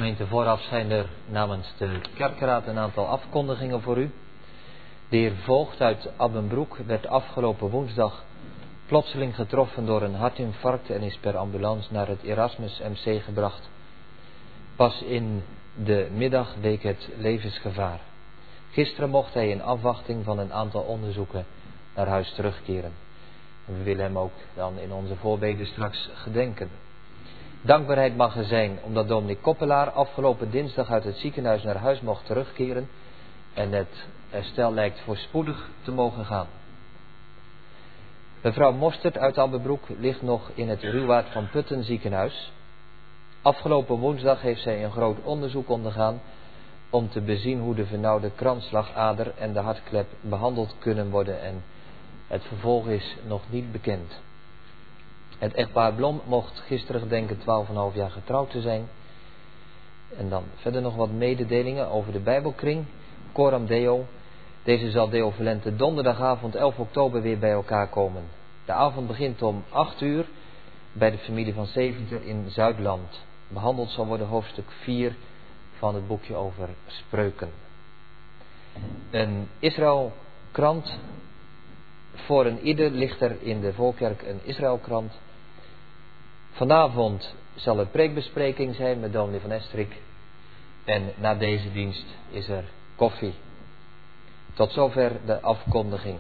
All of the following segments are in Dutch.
Gemeente, vooraf zijn er namens de kerkraad een aantal afkondigingen voor u. De heer Voogd uit Abbenbroek werd afgelopen woensdag plotseling getroffen door een hartinfarct en is per ambulance naar het Erasmus MC gebracht. Pas in de middag week het levensgevaar. Gisteren mocht hij in afwachting van een aantal onderzoeken naar huis terugkeren. En we willen hem ook dan in onze voorbeden straks gedenken. Dankbaarheid mag er zijn omdat dominee Koppelaar afgelopen dinsdag uit het ziekenhuis naar huis mocht terugkeren en het herstel lijkt voorspoedig te mogen gaan. Mevrouw Mostert uit Abbenbroek ligt nog in het Ruwaard van Putten ziekenhuis. Afgelopen woensdag heeft zij een groot onderzoek ondergaan om te bezien hoe de vernauwde kransslagader en de hartklep behandeld kunnen worden en het vervolg is nog niet bekend. Het echtpaar Blom mocht gisteren gedenken 12,5 jaar getrouwd te zijn. En dan verder nog wat mededelingen over de Bijbelkring, Coram Deo. Deze zal Deo Volente donderdagavond 11 oktober weer bij elkaar komen. De avond begint om 8 uur bij de familie van Seventer in Zuidland. Behandeld zal worden hoofdstuk 4 van het boekje over spreuken. Een Israëlkrant. Voor een ieder ligt er in de Voorkerk een Israëlkrant. Vanavond zal er preekbespreking zijn met dominee van Estrik. En na deze dienst is er koffie. Tot zover de afkondiging.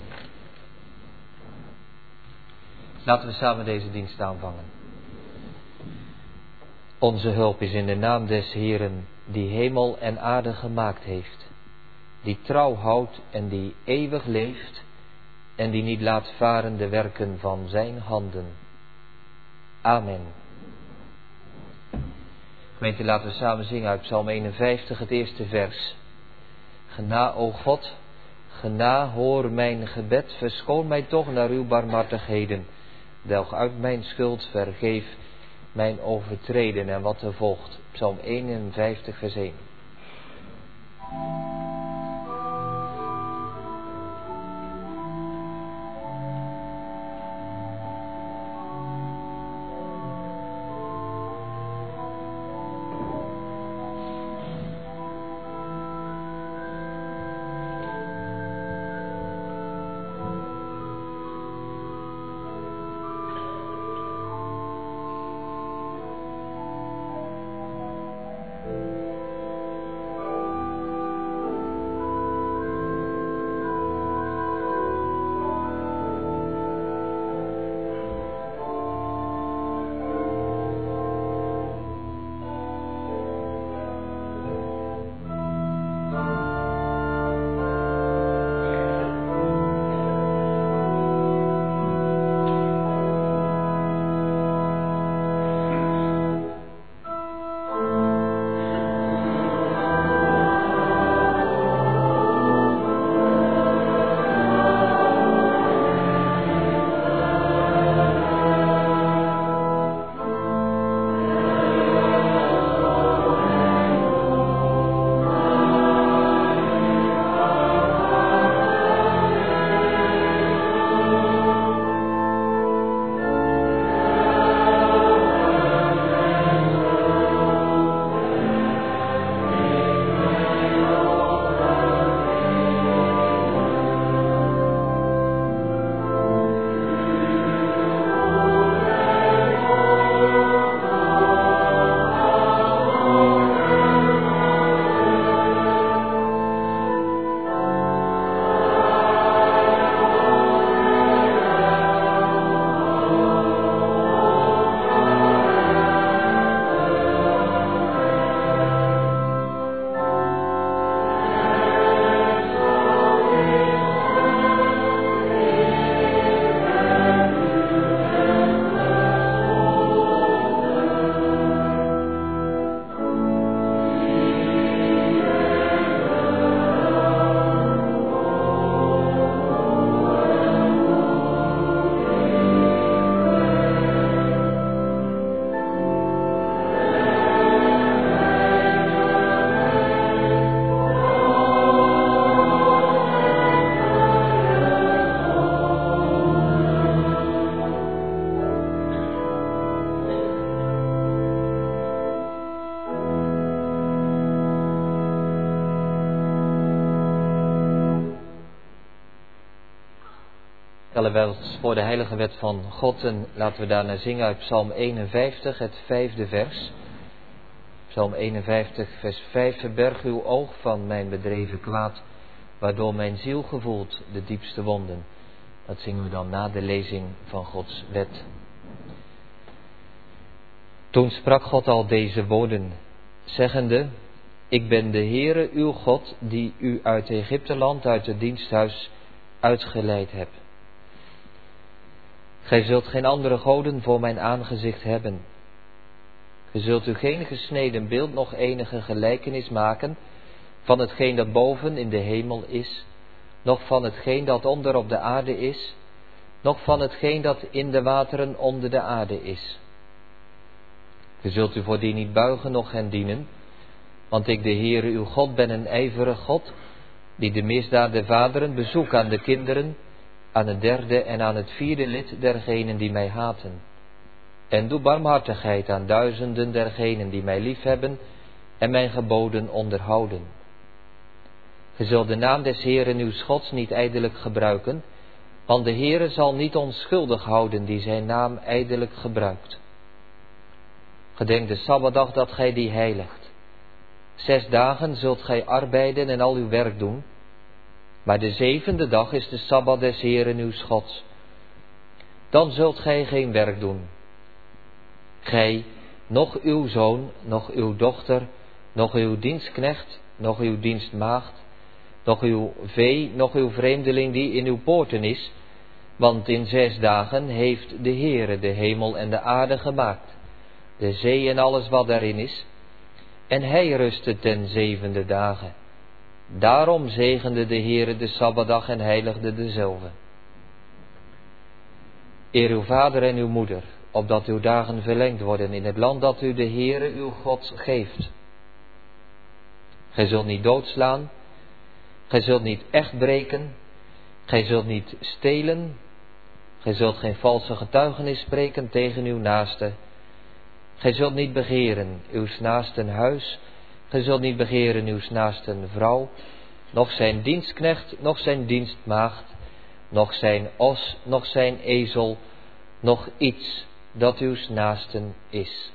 Laten we samen deze dienst aanvangen. Onze hulp is in de naam des Heeren, die hemel en aarde gemaakt heeft, die trouw houdt en die eeuwig leeft en die niet laat varen de werken van zijn handen. Amen. Gemeente, laten we samen zingen uit Psalm 51, het eerste vers. Gena, o God, gena, hoor mijn gebed, verschoon mij toch naar uw barmhartigheden. Delg uit mijn schuld, vergeef mijn overtreden. En wat er volgt, Psalm 51, vers 1. Stellen wij ons voor de heilige wet van God en laten we daarna zingen uit Psalm 51, het 5e vers. Psalm 51, vers 5. Verberg uw oog van mijn bedreven kwaad, waardoor mijn ziel gevoelt de diepste wonden. Dat zingen we dan na de lezing van Gods wet. Toen sprak God al deze woorden, zeggende: Ik ben de Heere uw God, die u uit Egypteland, uit het diensthuis, uitgeleid heb. Gij zult geen andere goden voor mijn aangezicht hebben. Gij zult u geen gesneden beeld, nog enige gelijkenis maken van hetgeen dat boven in de hemel is, noch van hetgeen dat onder op de aarde is, noch van hetgeen dat in de wateren onder de aarde is. Gij zult u voor die niet buigen, noch hen dienen, want ik, de Heere uw God, ben een ijverig God, die de misdaad der vaderen bezoek aan de kinderen, aan het derde en aan het vierde lid dergenen die mij haten. En doe barmhartigheid aan duizenden dergenen die mij liefhebben en mijn geboden onderhouden. Ge zult de naam des Heeren uws Gods niet ijdelijk gebruiken, want de Heere zal niet onschuldig houden die zijn naam ijdelijk gebruikt. Gedenk de Sabbatdag dat gij die heiligt. 6 dagen zult gij arbeiden en al uw werk doen, maar de 7e dag is de Sabbat des Heeren uws Gods. Dan zult gij geen werk doen. Gij, noch uw zoon, noch uw dochter, noch uw dienstknecht, noch uw dienstmaagd, noch uw vee, noch uw vreemdeling die in uw poorten is, want in 6 dagen heeft de Heere de hemel en de aarde gemaakt, de zee en alles wat daarin is, en hij rustte ten 7e dagen. Daarom zegende de Heere de Sabbatdag en heiligde dezelve. Eer uw vader en uw moeder, opdat uw dagen verlengd worden in het land dat u de Heere uw God geeft. Gij zult niet doodslaan, gij zult niet echt breken, gij zult niet stelen, gij zult geen valse getuigenis spreken tegen uw naaste. Gij zult niet begeren uws naasten huis, gij zult niet begeren uws naasten vrouw, noch zijn dienstknecht, noch zijn dienstmaagd, noch zijn os, noch zijn ezel, noch iets dat uws naasten is.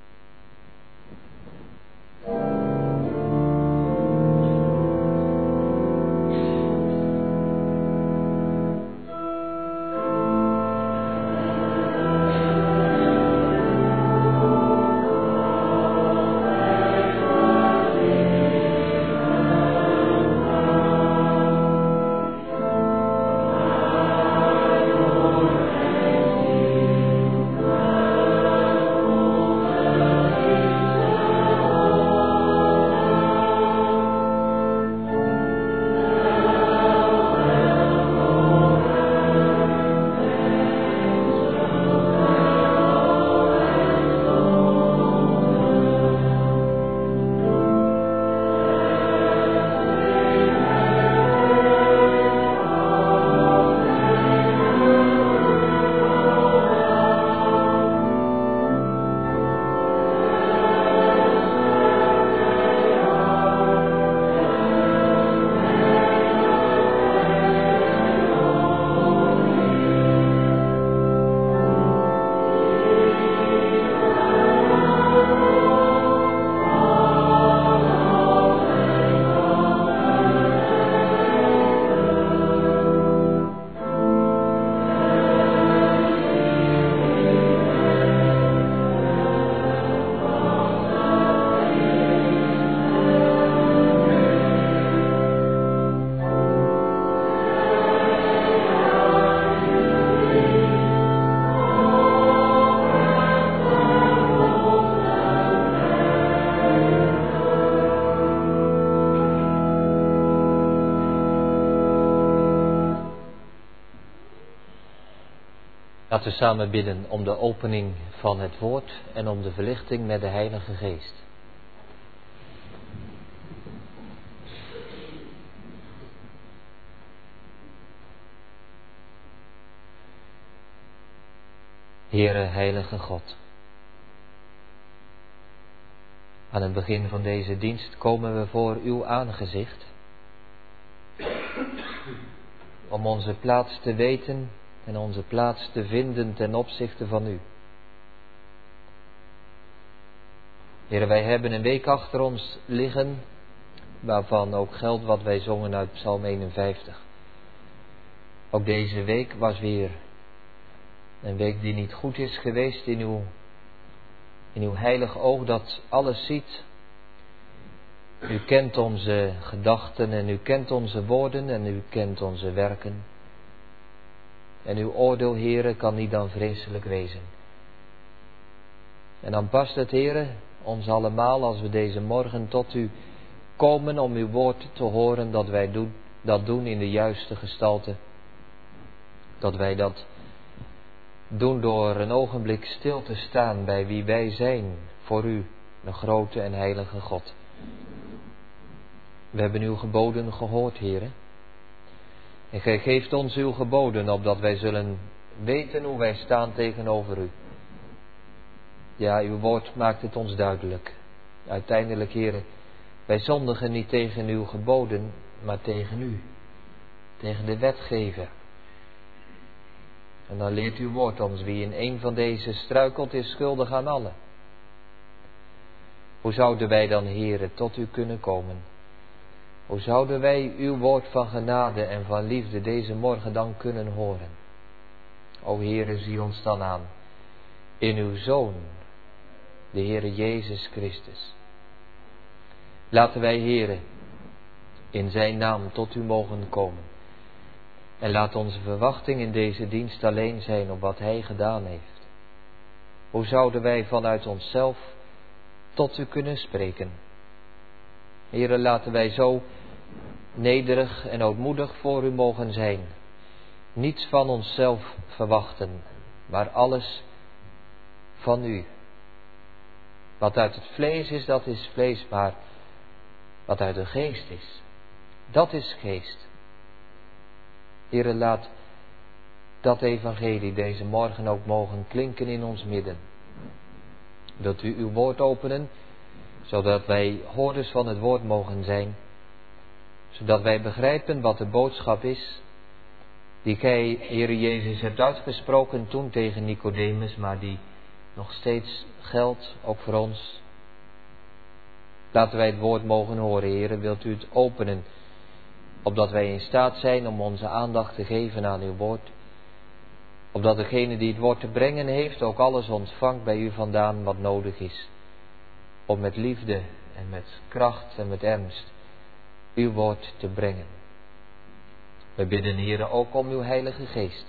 Laten we samen bidden om de opening van het woord en om de verlichting met de Heilige Geest. Heere Heilige God, aan het begin van deze dienst komen we voor uw aangezicht, om onze plaats te weten en onze plaats te vinden ten opzichte van u. Heere, wij hebben een week achter ons liggen, waarvan ook geldt wat wij zongen uit Psalm 51. Ook deze week was weer een week die niet goed is geweest in uw heilig oog dat alles ziet. U kent onze gedachten en u kent onze woorden en u kent onze werken. En uw oordeel, Heere, kan niet dan vreselijk wezen. En dan past het, Heere, ons allemaal als we deze morgen tot u komen om uw woord te horen, dat wij dat doen in de juiste gestalte. Dat wij dat doen door een ogenblik stil te staan bij wie wij zijn voor u, de grote en heilige God. We hebben uw geboden gehoord, Heere. En gij geeft ons uw geboden, opdat wij zullen weten hoe wij staan tegenover u. Ja, uw woord maakt het ons duidelijk. Uiteindelijk, Heere, wij zondigen niet tegen uw geboden, maar tegen u. Tegen de wetgever. En dan leert uw woord ons, wie in een van deze struikelt, is schuldig aan allen. Hoe zouden wij dan, Heere, tot u kunnen komen? Hoe zouden wij uw woord van genade en van liefde deze morgen dan kunnen horen? O Heere, zie ons dan aan in uw Zoon, de Heere Jezus Christus. Laten wij, Heere, in zijn naam tot u mogen komen. En laat onze verwachting in deze dienst alleen zijn op wat hij gedaan heeft. Hoe zouden wij vanuit onszelf tot u kunnen spreken? Heere, laten wij zo nederig en ootmoedig voor u mogen zijn. Niets van onszelf verwachten, maar alles van u. Wat uit het vlees is, dat is vlees, maar wat uit de geest is, dat is geest. Heere, laat dat evangelie deze morgen ook mogen klinken in ons midden. Wilt u uw woord openen, zodat wij hoorders van het woord mogen zijn, zodat wij begrijpen wat de boodschap is, die gij, Heere Jezus, hebt uitgesproken toen tegen Nicodemus, maar die nog steeds geldt, ook voor ons. Laten wij het woord mogen horen, Heere, wilt u het openen, opdat wij in staat zijn om onze aandacht te geven aan uw woord, opdat degene die het woord te brengen heeft ook alles ontvangt bij u vandaan wat nodig is, om met liefde en met kracht en met ernst uw woord te brengen. We bidden, Heere, ook om uw Heilige Geest.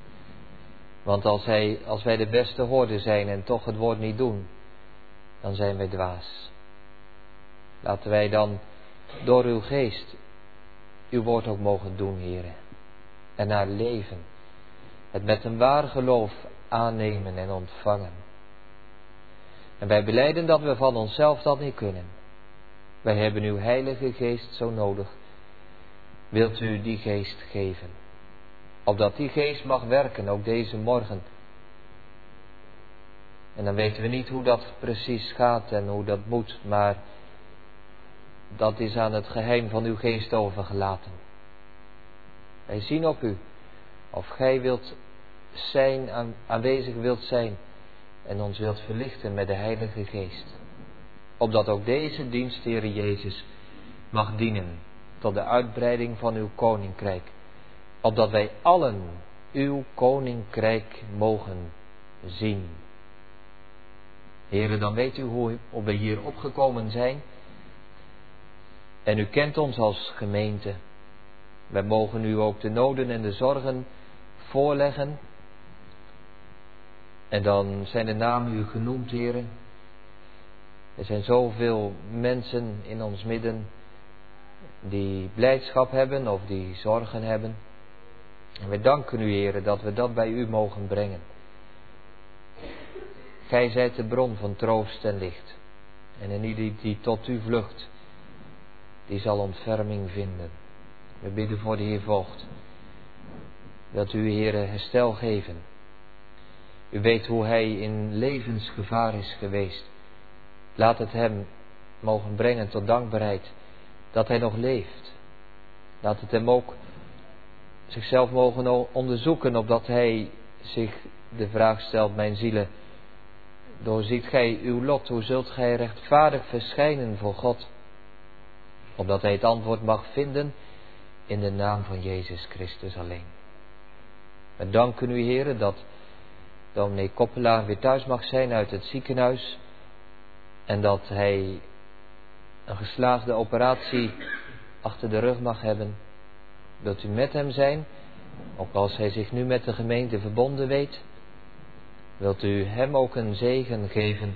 Want als wij de beste hoorder zijn en toch het woord niet doen, dan zijn wij dwaas. Laten wij dan door uw Geest uw woord ook mogen doen, Heere. En naar leven. Het met een waar geloof aannemen en ontvangen. En wij belijden dat we van onszelf dat niet kunnen. Wij hebben uw Heilige Geest zo nodig. Wilt u die Geest geven? Opdat die Geest mag werken, ook deze morgen. En dan weten we niet hoe dat precies gaat en hoe dat moet, maar dat is aan het geheim van uw Geest overgelaten. Wij zien op u, of gij wilt zijn, aanwezig wilt zijn en ons wilt verlichten met de Heilige Geest. Opdat ook deze dienst, Heere Jezus, mag dienen tot de uitbreiding van uw koninkrijk. Opdat wij allen uw koninkrijk mogen zien. Heere, dan weet u hoe we hier opgekomen zijn. En u kent ons als gemeente. Wij mogen u ook de noden en de zorgen voorleggen. En dan zijn de namen u genoemd, Heere. Er zijn zoveel mensen in ons midden die blijdschap hebben of die zorgen hebben. En wij danken u, Heere, dat we dat bij u mogen brengen. Gij zijt de bron van troost en licht. En in ieder die tot u vlucht, die zal ontferming vinden. We bidden voor de Heer Voogd. Dat u, Heere, herstel geven. U weet hoe hij in levensgevaar is geweest. Laat het hem mogen brengen tot dankbaarheid dat hij nog leeft. Laat het hem ook zichzelf mogen onderzoeken, opdat hij zich de vraag stelt, mijn zielen, doorziet gij uw lot, hoe zult gij rechtvaardig verschijnen voor God? Opdat hij het antwoord mag vinden in de naam van Jezus Christus alleen. We danken u, Heere, dat dominee Koppelaar weer thuis mag zijn uit het ziekenhuis en dat hij een geslaagde operatie achter de rug mag hebben. Wilt u met hem zijn, ook als hij zich nu met de gemeente verbonden weet? Wilt u hem ook een zegen geven?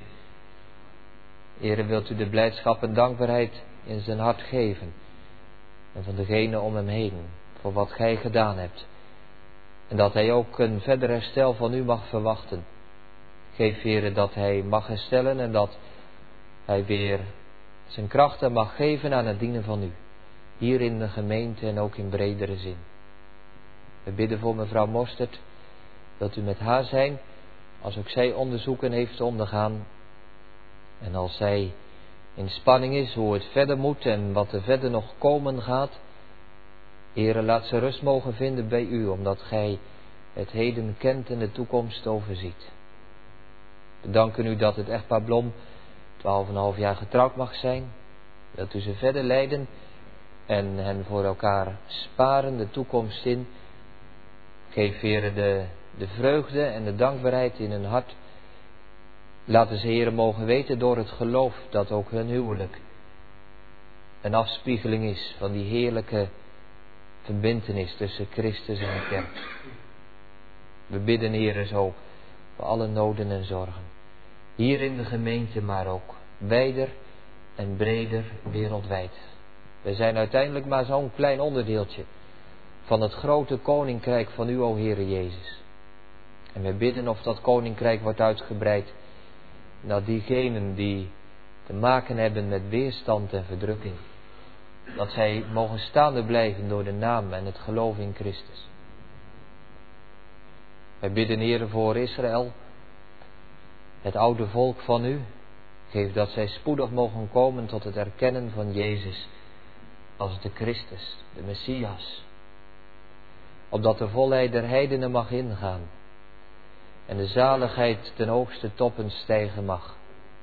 Heere, wilt u de blijdschap en dankbaarheid in zijn hart geven en van degene om hem heen voor wat gij gedaan hebt. En dat hij ook een verder herstel van u mag verwachten. Geef, Heere, dat hij mag herstellen en dat hij weer zijn krachten mag geven aan het dienen van u. Hier in de gemeente en ook in bredere zin. We bidden voor mevrouw Mostert. Wilt u met haar zijn, als ook zij onderzoeken heeft te ondergaan. En als zij in spanning is hoe het verder moet en wat er verder nog komen gaat. Heere, laat ze rust mogen vinden bij u, omdat gij het heden kent en de toekomst overziet. We danken u dat het echtpaar Blom 12,5 jaar getrouwd mag zijn. Wilt u ze verder leiden en hen voor elkaar sparen de toekomst in. Geef, Heere, de vreugde en de dankbaarheid in hun hart. Laten ze, Heere, mogen weten door het geloof dat ook hun huwelijk een afspiegeling is van die heerlijke verbintenis tussen Christus en de kerk. We bidden, Heere, zo voor alle noden en zorgen. Hier in de gemeente, maar ook wijder en breder wereldwijd. We zijn uiteindelijk maar zo'n klein onderdeeltje van het grote koninkrijk van u, o Heere Jezus. En we bidden of dat koninkrijk wordt uitgebreid naar diegenen die te maken hebben met weerstand en verdrukking. Dat zij mogen staande blijven door de naam en het geloof in Christus. Wij bidden, Heere, voor Israël, het oude volk van u. Geef dat zij spoedig mogen komen tot het erkennen van Jezus als de Christus, de Messias. Opdat de volheid der heidenen mag ingaan en de zaligheid ten hoogste toppen stijgen mag.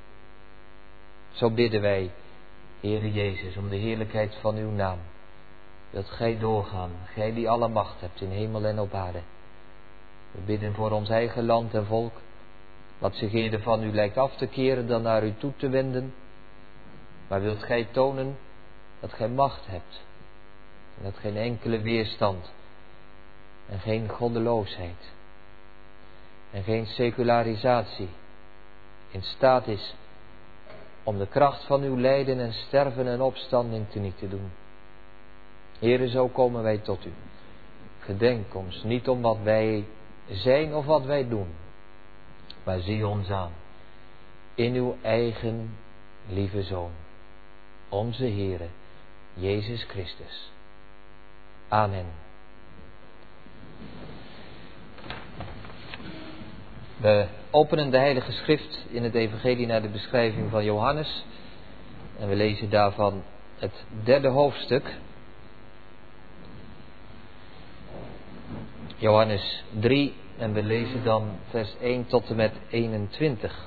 Zo bidden wij, Heere Jezus, om de heerlijkheid van uw naam. Wilt gij doorgaan, gij die alle macht hebt in hemel en op aarde. We bidden voor ons eigen land en volk, wat zich eerder van u lijkt af te keren dan naar u toe te wenden. Maar wilt gij tonen dat gij macht hebt en dat geen enkele weerstand en geen goddeloosheid en geen secularisatie in staat is om de kracht van uw lijden en sterven en opstanding teniet te doen. Heere, zo komen wij tot u. Gedenk ons niet om wat wij zijn of wat wij doen, maar zie ons aan in uw eigen lieve Zoon, onze Heere, Jezus Christus. Amen. We openen de Heilige Schrift in het Evangelie naar de beschrijving van Johannes. En we lezen daarvan het 3e hoofdstuk. Johannes 3 en we lezen dan vers 1 tot en met 21.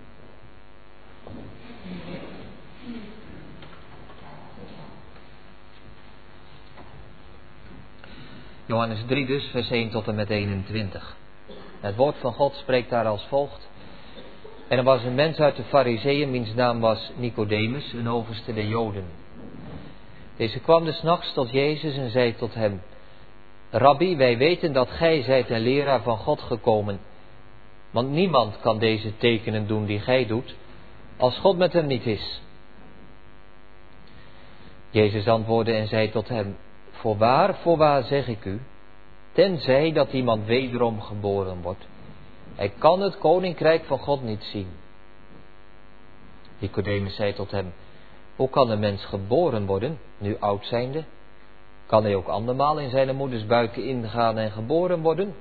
Johannes 3 dus, vers 1 tot en met 21. Het woord van God spreekt daar als volgt. En er was een mens uit de Farizeeën, wiens naam was Nicodemus, een overste der Joden. Deze kwam des nachts tot Jezus en zei tot hem: Rabbi, wij weten dat gij zijt een leraar van God gekomen. Want niemand kan deze tekenen doen die gij doet, als God met hem niet is. Jezus antwoordde en zei tot hem: Voorwaar zeg ik u, tenzij dat iemand wederom geboren wordt, hij kan het koninkrijk van God niet zien. Nicodemus zei tot hem: Hoe kan een mens geboren worden, nu oud zijnde? Kan hij ook andermaal in zijn moeders buik ingaan en geboren worden?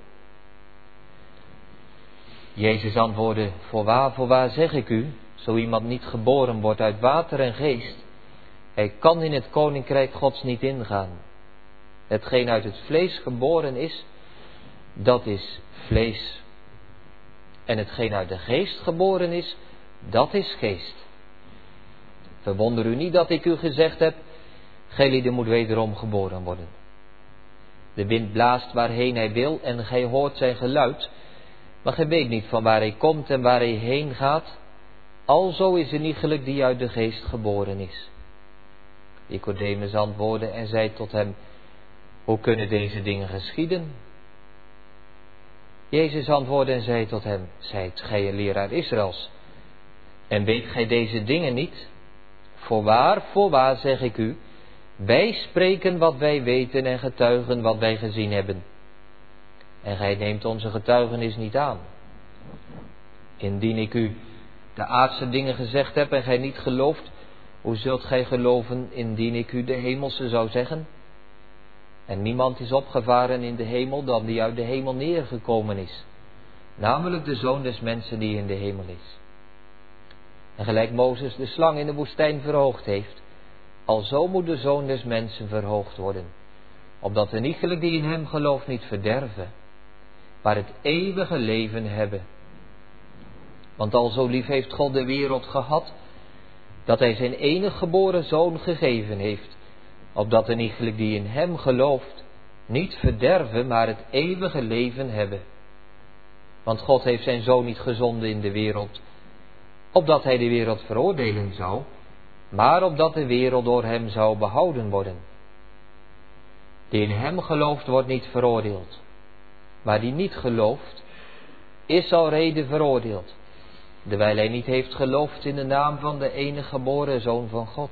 Jezus antwoordde: Voorwaar zeg ik u, zo iemand niet geboren wordt uit water en geest, hij kan in het koninkrijk Gods niet ingaan. Hetgeen uit het vlees geboren is, dat is vlees. En hetgeen uit de geest geboren is, dat is geest. Verwonder u niet dat ik u gezegd heb, gij moet wederom geboren worden. De wind blaast waarheen hij wil en gij hoort zijn geluid, maar gij weet niet van waar hij komt en waar hij heen gaat. Alzo is een iegelijk die uit de geest geboren is. Nicodemus antwoordde en zei tot hem, hoe kunnen deze dingen geschieden? Jezus antwoordde en zei tot hem, zijt gij een leraar Israëls, en weet gij deze dingen niet? Voorwaar zeg ik u, wij spreken wat wij weten en getuigen wat wij gezien hebben. En gij neemt onze getuigenis niet aan. Indien ik u de aardse dingen gezegd heb en gij niet gelooft, hoe zult gij geloven indien ik u de hemelse zou zeggen? En niemand is opgevaren in de hemel dan die uit de hemel neergekomen is, namelijk de Zoon des mensen die in de hemel is. En gelijk Mozes de slang in de woestijn verhoogd heeft, alzo moet de Zoon des mensen verhoogd worden, opdat een iegelijk die in hem gelooft niet verderven, maar het eeuwige leven hebben. Want alzo lief heeft God de wereld gehad, dat hij zijn enig geboren Zoon gegeven heeft, opdat een iegelijk die in hem gelooft niet verderven, maar het eeuwige leven hebben. Want God heeft zijn Zoon niet gezonden in de wereld, opdat hij de wereld veroordelen zou, maar opdat de wereld door hem zou behouden worden. Die in hem gelooft wordt niet veroordeeld, maar die niet gelooft is al reden veroordeeld, dewijl hij niet heeft geloofd in de naam van de enige geboren Zoon van God.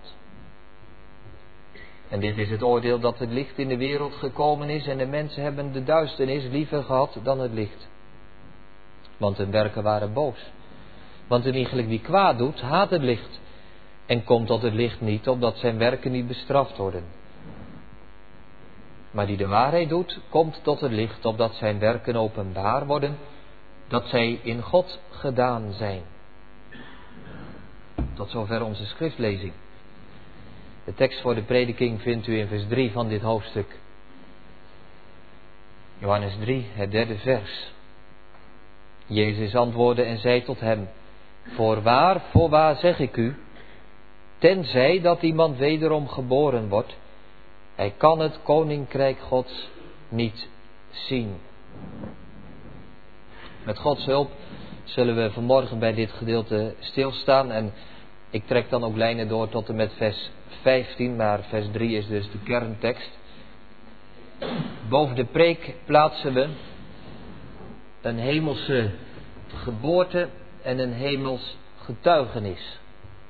En dit is het oordeel, dat het licht in de wereld gekomen is en de mensen hebben de duisternis liever gehad dan het licht. Want hun werken waren boos. Want een iegelijk die kwaad doet, haat het licht en komt tot het licht niet, opdat zijn werken niet bestraft worden. Maar die de waarheid doet, komt tot het licht, opdat zijn werken openbaar worden, dat zij in God gedaan zijn. Tot zover onze schriftlezing. De tekst voor de prediking vindt u in vers 3 van dit hoofdstuk. Johannes 3, het 3e vers. Jezus antwoordde en zei tot hem, voorwaar zeg ik u, tenzij dat iemand wederom geboren wordt, hij kan het koninkrijk Gods niet zien. Met Gods hulp zullen we vanmorgen bij dit gedeelte stilstaan en ik trek dan ook lijnen door tot en met vers 15, maar vers 3 is dus de kerntekst. Boven de preek plaatsen we een hemelse geboorte en een hemels getuigenis.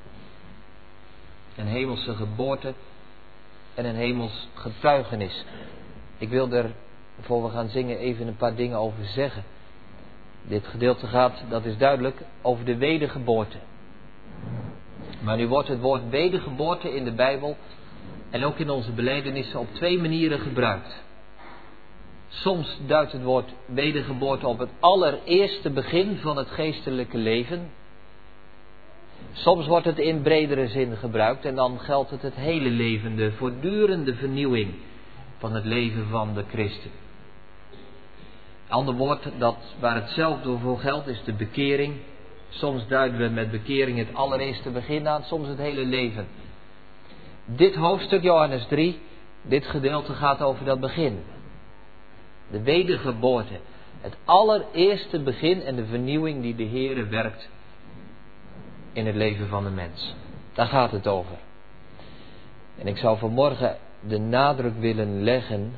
Een hemelse geboorte en een hemels getuigenis. Ik wil er, voor we gaan zingen, even een paar dingen over zeggen. Dit gedeelte gaat, dat is duidelijk, over de wedergeboorte. Maar nu wordt het woord wedergeboorte in de Bijbel en ook in onze belijdenissen op 2 manieren gebruikt. Soms duidt het woord wedergeboorte op het allereerste begin van het geestelijke leven. Soms wordt het in bredere zin gebruikt en dan geldt het hele leven, de voortdurende vernieuwing van het leven van de christen. Een ander woord waar hetzelfde voor geldt is de bekering. Soms duiden we met bekering het allereerste begin aan, soms het hele leven. Dit hoofdstuk, Johannes 3, dit gedeelte gaat over dat begin. De wedergeboorte. Het allereerste begin en de vernieuwing die de Heere werkt in het leven van de mens. Daar gaat het over. En ik zou vanmorgen de nadruk willen leggen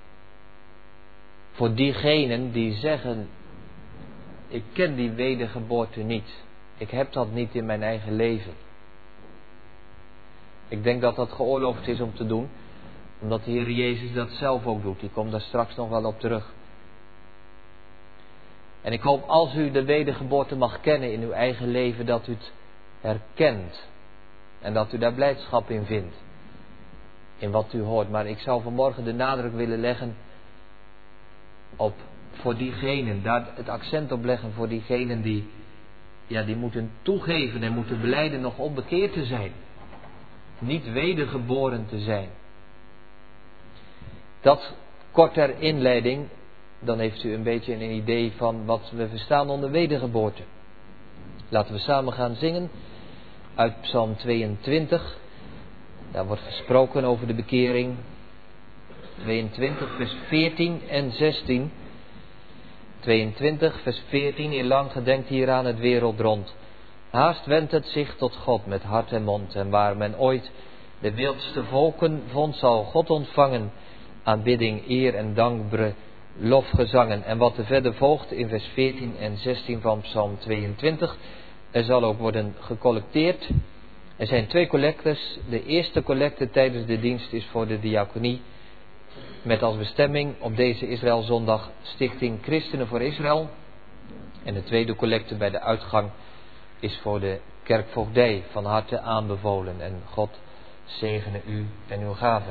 voor diegenen die zeggen, ik ken die wedergeboorte niet. Ik heb dat niet in mijn eigen leven. Ik denk dat dat geoorloofd is om te doen, omdat de Heer Jezus dat zelf ook doet. Ik kom daar straks nog wel op terug. En ik hoop als u de wedergeboorte mag kennen in uw eigen leven, dat u het herkent. En dat u daar blijdschap in vindt. In wat u hoort. Maar ik zou vanmorgen de nadruk willen leggen op voor diegenen, daar het accent op leggen voor diegenen die moeten toegeven en moeten belijden nog onbekeerd te zijn. Niet wedergeboren te zijn. Dat kort ter inleiding, dan heeft u een beetje een idee van wat we verstaan onder wedergeboorte. Laten we samen gaan zingen uit Psalm 22. Daar wordt gesproken over de bekering. 22 vers 14 en 16. 22 vers 14. In lang gedenkt hier aan het wereld rond. Haast wendt het zich tot God met hart en mond. En waar men ooit de wildste volken vond, zal God ontvangen. Aanbidding, eer en dankbre lofgezangen. En wat er verder volgt in vers 14 en 16 van Psalm 22. Er zal ook worden gecollecteerd. Er zijn 2 collectes. De eerste collecte tijdens de dienst is voor de diaconie. Met als bestemming op deze Israëlzondag Stichting Christenen voor Israël. En de tweede collecte bij de uitgang is voor de kerkvoogdij, van harte aanbevolen. En God zegene u en uw gaven.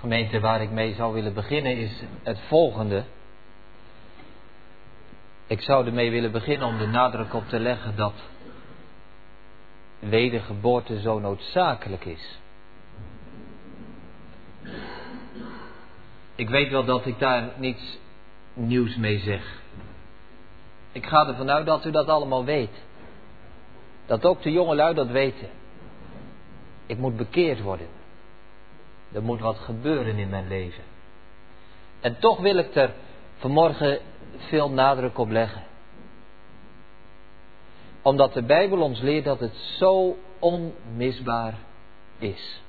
Gemeente, waar ik mee zou willen beginnen is het volgende. Ik zou ermee willen beginnen om de nadruk op te leggen dat wedergeboorte zo noodzakelijk is. Ik weet wel dat ik daar niets nieuws mee zeg. Ik ga ervan uit dat u dat allemaal weet. Dat ook de jongelui dat weten. Ik moet bekeerd worden. Er moet wat gebeuren in mijn leven. En toch wil ik er vanmorgen veel nadruk op leggen. Omdat de Bijbel ons leert dat het zo onmisbaar is.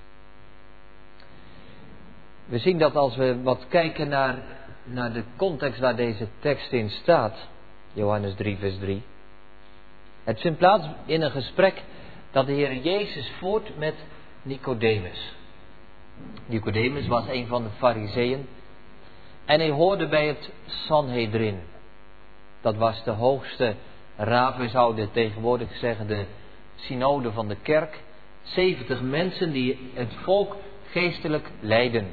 We zien dat als we wat kijken naar de context waar deze tekst in staat. Johannes 3 vers 3. Het vindt plaats in een gesprek dat de Heer Jezus voert met Nicodemus. Nicodemus was een van de Farizeeën. En hij hoorde bij het Sanhedrin. Dat was de hoogste raad, we zouden tegenwoordig zeggen de synode van de kerk. 70 mensen die het volk geestelijk leidden.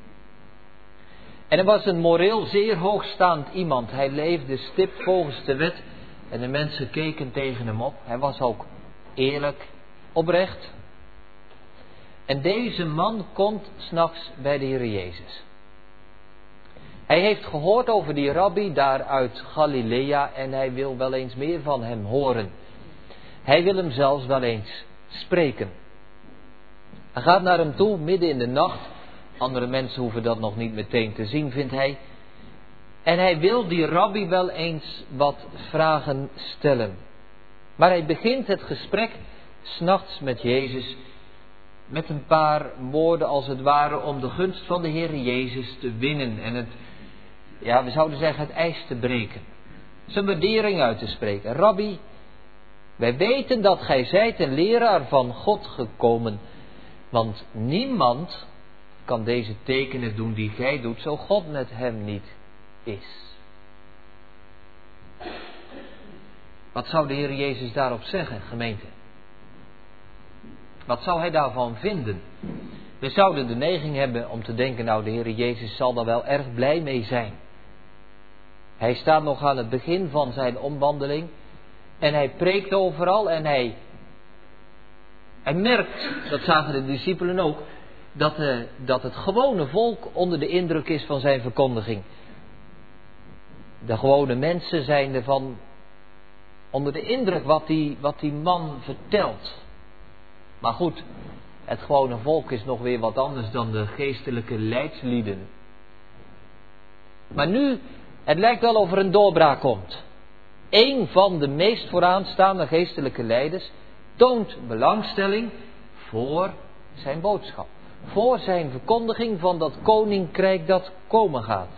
En hij was een moreel zeer hoogstaand iemand. Hij leefde stipt volgens de wet. En de mensen keken tegen hem op. Hij was ook eerlijk, oprecht. En deze man komt 's nachts bij de Heer Jezus. Hij heeft gehoord over die rabbi daar uit Galilea en hij wil wel eens meer van hem horen. Hij wil hem zelfs wel eens spreken. Hij gaat naar hem toe midden in de nacht. Andere mensen hoeven dat nog niet meteen te zien, vindt hij. En hij wil die rabbi wel eens wat vragen stellen. Maar hij begint het gesprek 's nachts met Jezus met een paar woorden als het ware om de gunst van de Heer Jezus te winnen. En we zouden zeggen het ijs te breken. Zijn waardering uit te spreken. Rabbi, wij weten dat gij zijt een leraar van God gekomen. Want niemand kan deze tekenen doen die gij doet, zo God met hem niet is. Wat zou de Heer Jezus daarop zeggen, gemeente? Wat zou hij daarvan vinden? We zouden de neiging hebben om te denken, nou, de Heer Jezus zal daar wel erg blij mee zijn. Hij staat nog aan het begin van zijn omwandeling en hij preekt overal en hij merkt, dat zagen de discipelen ook, dat het gewone volk onder de indruk is van zijn verkondiging. De gewone mensen zijn ervan onder de indruk wat die man vertelt. Maar goed, het gewone volk is nog weer wat anders dan de geestelijke leidslieden. Maar nu, het lijkt wel of er een doorbraak komt. Eén van de meest vooraanstaande geestelijke leiders toont belangstelling voor zijn boodschap. Voor zijn verkondiging van dat koninkrijk dat komen gaat.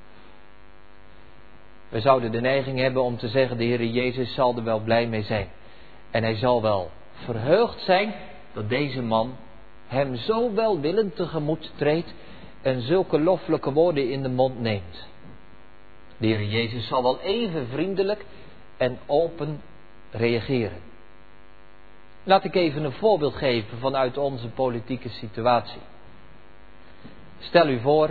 We zouden de neiging hebben om te zeggen, de Heer Jezus zal er wel blij mee zijn. En hij zal wel verheugd zijn dat deze man hem zo welwillend tegemoet treedt en zulke loffelijke woorden in de mond neemt. De Heer Jezus zal wel even vriendelijk en open reageren. Laat ik even een voorbeeld geven vanuit onze politieke situatie. Stel u voor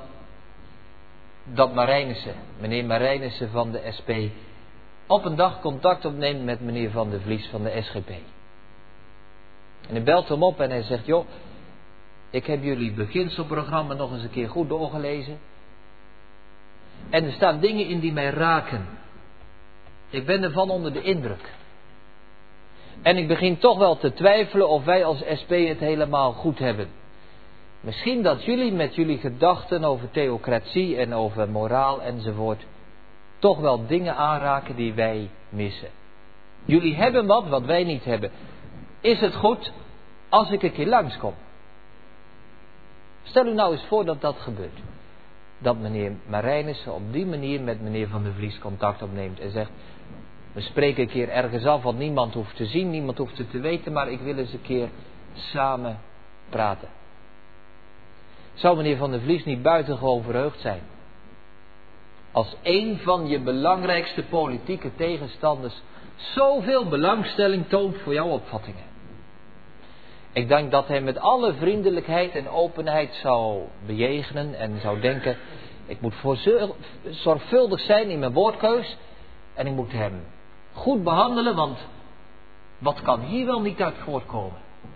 dat Marijnissen, meneer Marijnissen van de SP, op een dag contact opneemt met meneer Van der Vlies van de SGP. En hij belt hem op en hij zegt, joh, ik heb jullie beginselprogramma nog eens een keer goed doorgelezen. En er staan dingen in die mij raken. Ik ben ervan onder de indruk. En ik begin toch wel te twijfelen of wij als SP het helemaal goed hebben. Misschien dat jullie met jullie gedachten over theocratie en over moraal enzovoort toch wel dingen aanraken die wij missen. Jullie hebben wat wij niet hebben. Is het goed als ik een keer langskom? Stel u nou eens voor dat dat gebeurt. Dat meneer Marijnissen op die manier met meneer Van der Vlies contact opneemt en zegt, we spreken een keer ergens af wat niemand hoeft te zien, niemand hoeft het te weten, maar ik wil eens een keer samen praten. Zou meneer Van der Vlies niet buitengewoon verheugd zijn? Als een van je belangrijkste politieke tegenstanders zoveel belangstelling toont voor jouw opvattingen. Ik denk dat hij met alle vriendelijkheid en openheid zou bejegenen en zou denken, ik moet zorgvuldig zijn in mijn woordkeus en ik moet hem goed behandelen, want wat kan hier wel niet uit voortkomen?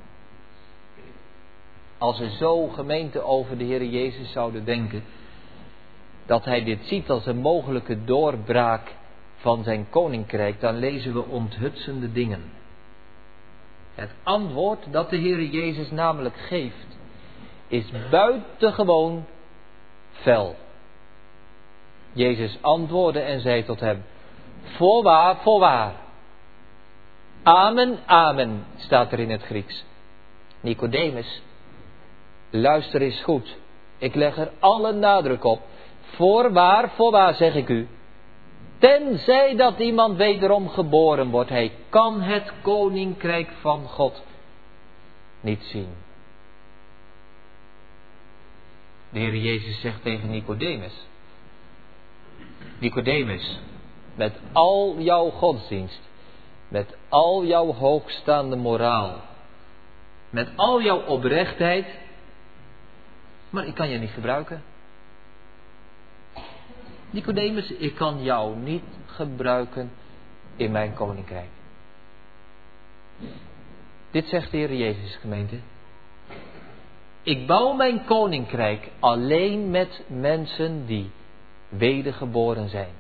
Als we zo, gemeente, over de Heer Jezus zouden denken, dat hij dit ziet als een mogelijke doorbraak van zijn koninkrijk, dan lezen we onthutsende dingen. Het antwoord dat de Heer Jezus namelijk geeft, is buitengewoon fel. Jezus antwoordde en zei tot hem, voorwaar, voorwaar. Amen, amen, staat er in het Grieks. Nicodemus, luister eens goed. Ik leg er alle nadruk op. Voorwaar, voorwaar zeg ik u. Tenzij dat iemand wederom geboren wordt, hij kan het koninkrijk van God niet zien. De Heer Jezus zegt tegen Nicodemus, Nicodemus, met al jouw godsdienst, met al jouw hoogstaande moraal, met al jouw oprechtheid, maar ik kan je niet gebruiken. Nicodemus, ik kan jou niet gebruiken in mijn koninkrijk. Dit zegt de Heer Jezus, gemeente. Ik bouw mijn koninkrijk alleen met mensen die wedergeboren zijn.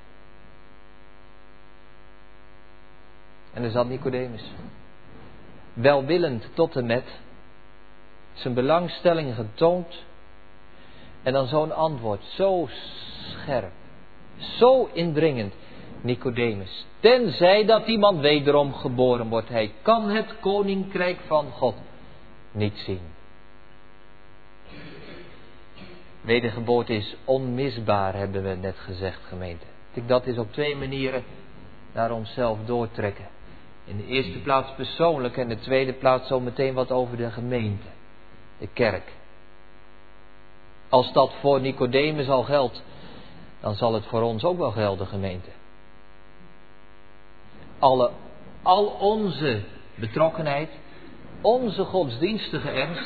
En er zat Nicodemus, welwillend tot en met, zijn belangstelling getoond, en dan zo'n antwoord, zo scherp, zo indringend. Nicodemus, tenzij dat iemand wederom geboren wordt, hij kan het koninkrijk van God niet zien. Wedergeboorte is onmisbaar, hebben we net gezegd, gemeente. Dat is op twee manieren naar onszelf doortrekken. In de eerste plaats persoonlijk en in de tweede plaats zo meteen wat over de gemeente, de kerk. Als dat voor Nicodemus al geldt, dan zal het voor ons ook wel gelden, gemeente. Al onze betrokkenheid, onze godsdienstige ernst,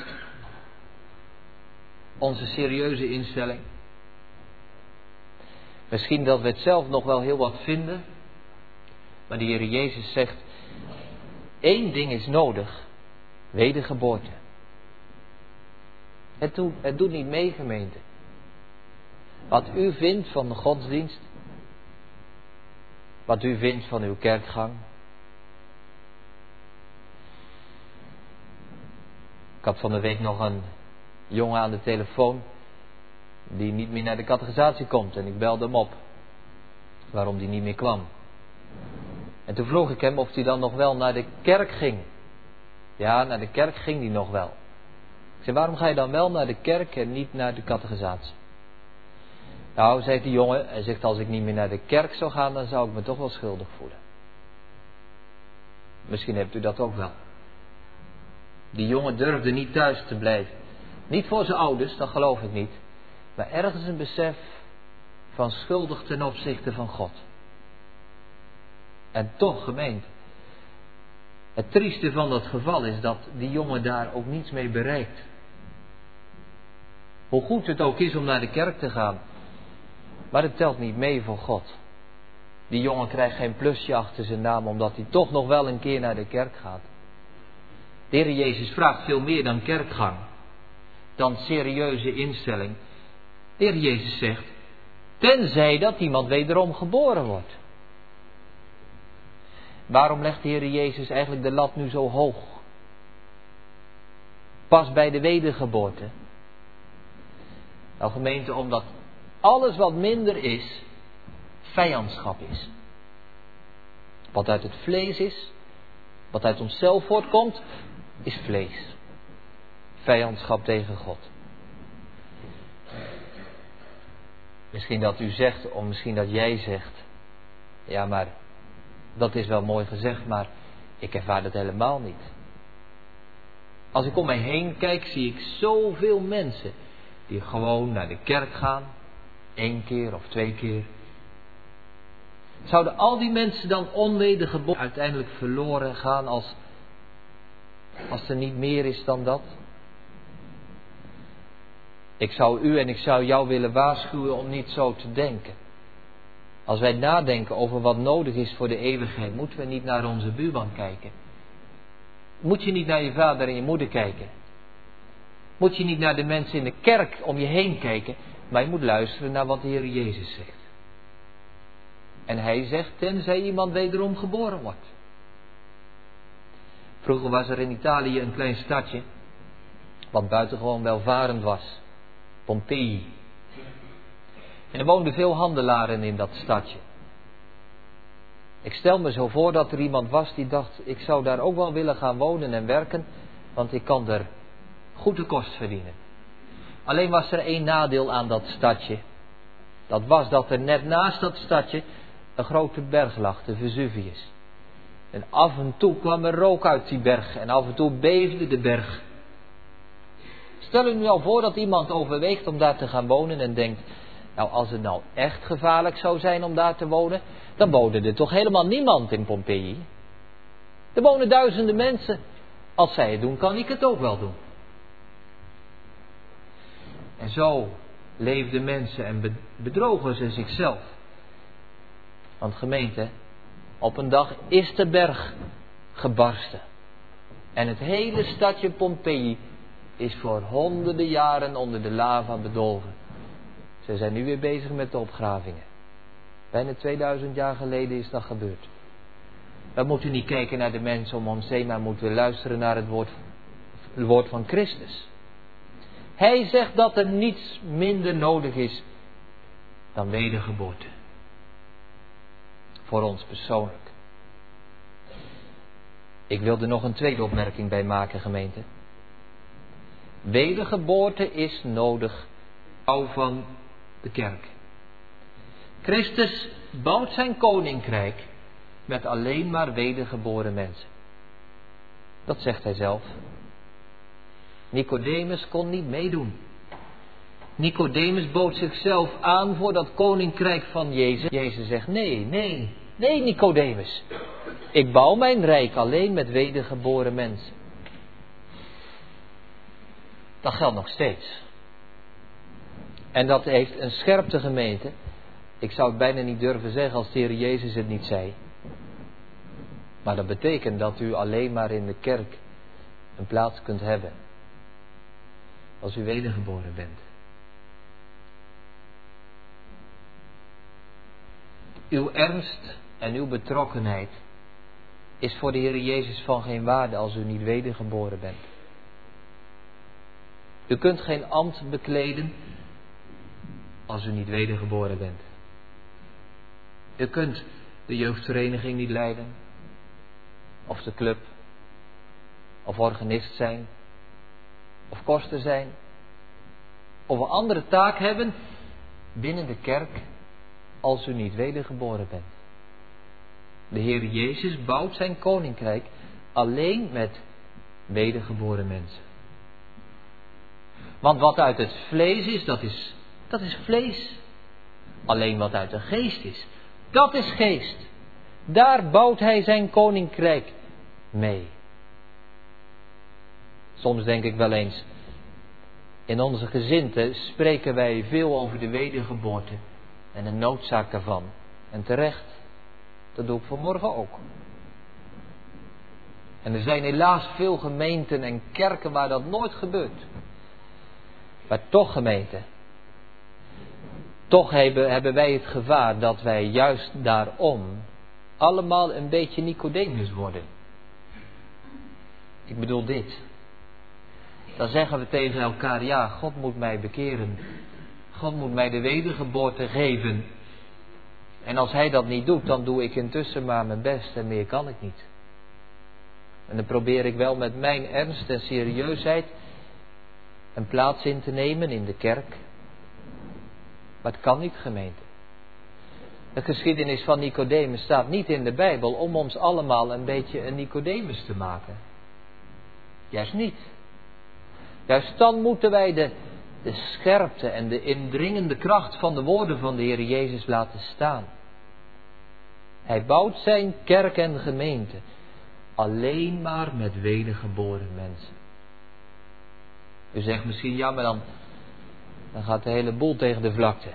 onze serieuze instelling. Misschien dat we het zelf nog wel heel wat vinden, maar de Heer Jezus zegt, één ding is nodig, wedergeboorte. Het doet niet mee, gemeente. Wat u vindt van de godsdienst, wat u vindt van uw kerkgang. Ik had van de week nog een jongen aan de telefoon die niet meer naar de catechisatie komt en ik belde hem op waarom die niet meer kwam. En toen vroeg ik hem of hij dan nog wel naar de kerk ging. Ja, naar de kerk ging hij nog wel. Ik zei, waarom ga je dan wel naar de kerk en niet naar de catechisatie? Nou, zei die jongen, hij zegt, als ik niet meer naar de kerk zou gaan, dan zou ik me toch wel schuldig voelen. Misschien hebt u dat ook wel. Die jongen durfde niet thuis te blijven. Niet voor zijn ouders, dat geloof ik niet. Maar ergens een besef van schuldig ten opzichte van God. En toch, gemeente, het trieste van dat geval is dat die jongen daar ook niets mee bereikt. Hoe goed het ook is om naar de kerk te gaan, maar het telt niet mee voor God. Die jongen krijgt geen plusje achter zijn naam, omdat hij toch nog wel een keer naar de kerk gaat. De Heer Jezus vraagt veel meer dan kerkgang, dan serieuze instelling. De Heer Jezus zegt, tenzij dat iemand wederom geboren wordt. Waarom legt de Heer Jezus eigenlijk de lat nu zo hoog? Pas bij de wedergeboorte. Nou, gemeente, omdat alles wat minder is, vijandschap is. Wat uit het vlees is, wat uit onszelf voortkomt, is vlees. Vijandschap tegen God. Misschien dat u zegt, of misschien dat jij zegt, ja, maar dat is wel mooi gezegd, maar ik ervaar dat helemaal niet. Als ik om mij heen kijk, zie ik zoveel mensen die gewoon naar de kerk gaan, 1 keer of 2 keer. Zouden al die mensen dan onwedergeboren uiteindelijk verloren gaan Als er niet meer is dan dat. Ik zou u en ik zou jou willen waarschuwen om niet zo te denken. Als wij nadenken over wat nodig is voor de eeuwigheid, moeten we niet naar onze buurman kijken. Moet je niet naar je vader en je moeder kijken. Moet je niet naar de mensen in de kerk om je heen kijken, maar je moet luisteren naar wat de Heer Jezus zegt. En hij zegt, tenzij iemand wederom geboren wordt. Vroeger was er in Italië een klein stadje, wat buitengewoon welvarend was. Pompeii. En er woonden veel handelaren in dat stadje. Ik stel me zo voor dat er iemand was die dacht, ik zou daar ook wel willen gaan wonen en werken, want ik kan er goede kost verdienen. Alleen was er één nadeel aan dat stadje. Dat was dat er net naast dat stadje een grote berg lag, de Vesuvius. En af en toe kwam er rook uit die berg en af en toe beefde de berg. Stel u nu al voor dat iemand overweegt om daar te gaan wonen en denkt, nou als het nou echt gevaarlijk zou zijn om daar te wonen, dan woonde er toch helemaal niemand in Pompeii. Er wonen duizenden mensen. Als zij het doen, kan ik het ook wel doen. En zo leefden mensen en bedrogen ze zichzelf. Want gemeente, op een dag is de berg gebarsten. En het hele stadje Pompeii is voor honderden jaren onder de lava bedolven. Ze zijn nu weer bezig met de opgravingen. Bijna 2000 jaar geleden is dat gebeurd. We moeten niet kijken naar de mensen om ons heen, maar moeten luisteren naar het woord van Christus. Hij zegt dat er niets minder nodig is dan wedergeboorte. Voor ons persoonlijk. Ik wil er nog een tweede opmerking bij maken, gemeente. Wedergeboorte is nodig. Bouw van de kerk. Christus bouwt zijn koninkrijk met alleen maar wedergeboren mensen. Dat zegt hij zelf. Nicodemus kon niet meedoen. Nicodemus bood zichzelf aan voor dat koninkrijk van Jezus. Jezus zegt, nee Nicodemus. Ik bouw mijn rijk alleen met wedergeboren mensen. Dat geldt nog steeds. En dat heeft een scherpte, gemeente. Ik zou het bijna niet durven zeggen als de Heer Jezus het niet zei. Maar dat betekent dat u alleen maar in de kerk een plaats kunt hebben. Als u wedergeboren bent. Uw ernst en uw betrokkenheid is voor de Heer Jezus van geen waarde als u niet wedergeboren bent. U kunt geen ambt bekleden als u niet wedergeboren bent. U kunt de jeugdvereniging niet leiden, of de club, of organist zijn, of koster zijn, of een andere taak hebben binnen de kerk als u niet wedergeboren bent. De Heer Jezus bouwt zijn koninkrijk alleen met wedergeboren mensen. Want wat uit het vlees is, dat is vlees. Alleen wat uit de geest is, dat is geest. Daar bouwt hij zijn koninkrijk mee. Soms denk ik wel eens, in onze gezinten spreken wij veel over de wedergeboorte en de noodzaak daarvan. En terecht, dat doe ik vanmorgen ook. En er zijn helaas veel gemeenten en kerken waar dat nooit gebeurt. Maar toch, gemeente, toch hebben wij het gevaar dat wij juist daarom allemaal een beetje Nicodemus worden. Ik bedoel dit. Dan zeggen we tegen elkaar, ja, God moet mij bekeren. God moet mij de wedergeboorte geven. En als hij dat niet doet, dan doe ik intussen maar mijn best en meer kan ik niet. En dan probeer ik wel met mijn ernst en serieusheid een plaats in te nemen in de kerk. Maar het kan niet, gemeente. De geschiedenis van Nicodemus staat niet in de Bijbel om ons allemaal een beetje een Nicodemus te maken. Juist niet. Juist dan moeten wij de scherpte en de indringende kracht van de woorden van de Heer Jezus laten staan. Hij bouwt zijn kerk en gemeente alleen maar met wedergeboren mensen. U zegt misschien, ja, maar dan gaat de hele boel tegen de vlakte.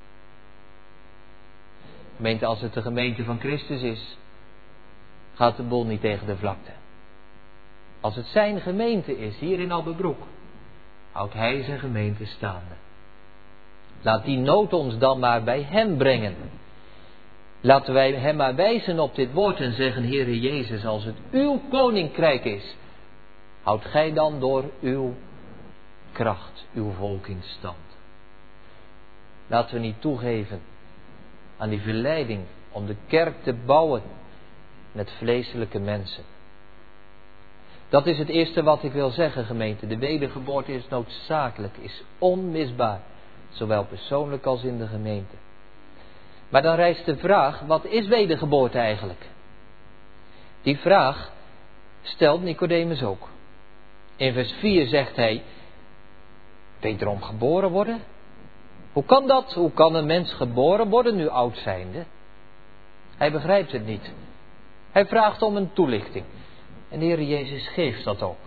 Gemeente, als het de gemeente van Christus is, gaat de boel niet tegen de vlakte. Als het zijn gemeente is, hier in Alberbroek, houdt hij zijn gemeente staande. Laat die nood ons dan maar bij hem brengen. Laten wij hem maar wijzen op dit woord en zeggen, Heere Jezus, als het uw koninkrijk is, houdt gij dan door uw kracht, uw volk in stand. Laten we niet toegeven aan die verleiding om de kerk te bouwen met vleeselijke mensen. Dat is het eerste wat ik wil zeggen, gemeente. De wedergeboorte is noodzakelijk, is onmisbaar, zowel persoonlijk als in de gemeente. Maar dan rijst de vraag, wat is wedergeboorte eigenlijk? Die vraag stelt Nicodemus ook. In vers 4 zegt hij, wederom geboren worden? Hoe kan dat? Hoe kan een mens geboren worden nu oud zijnde? Hij begrijpt het niet. Hij vraagt om een toelichting. En de Heer Jezus geeft dat ook.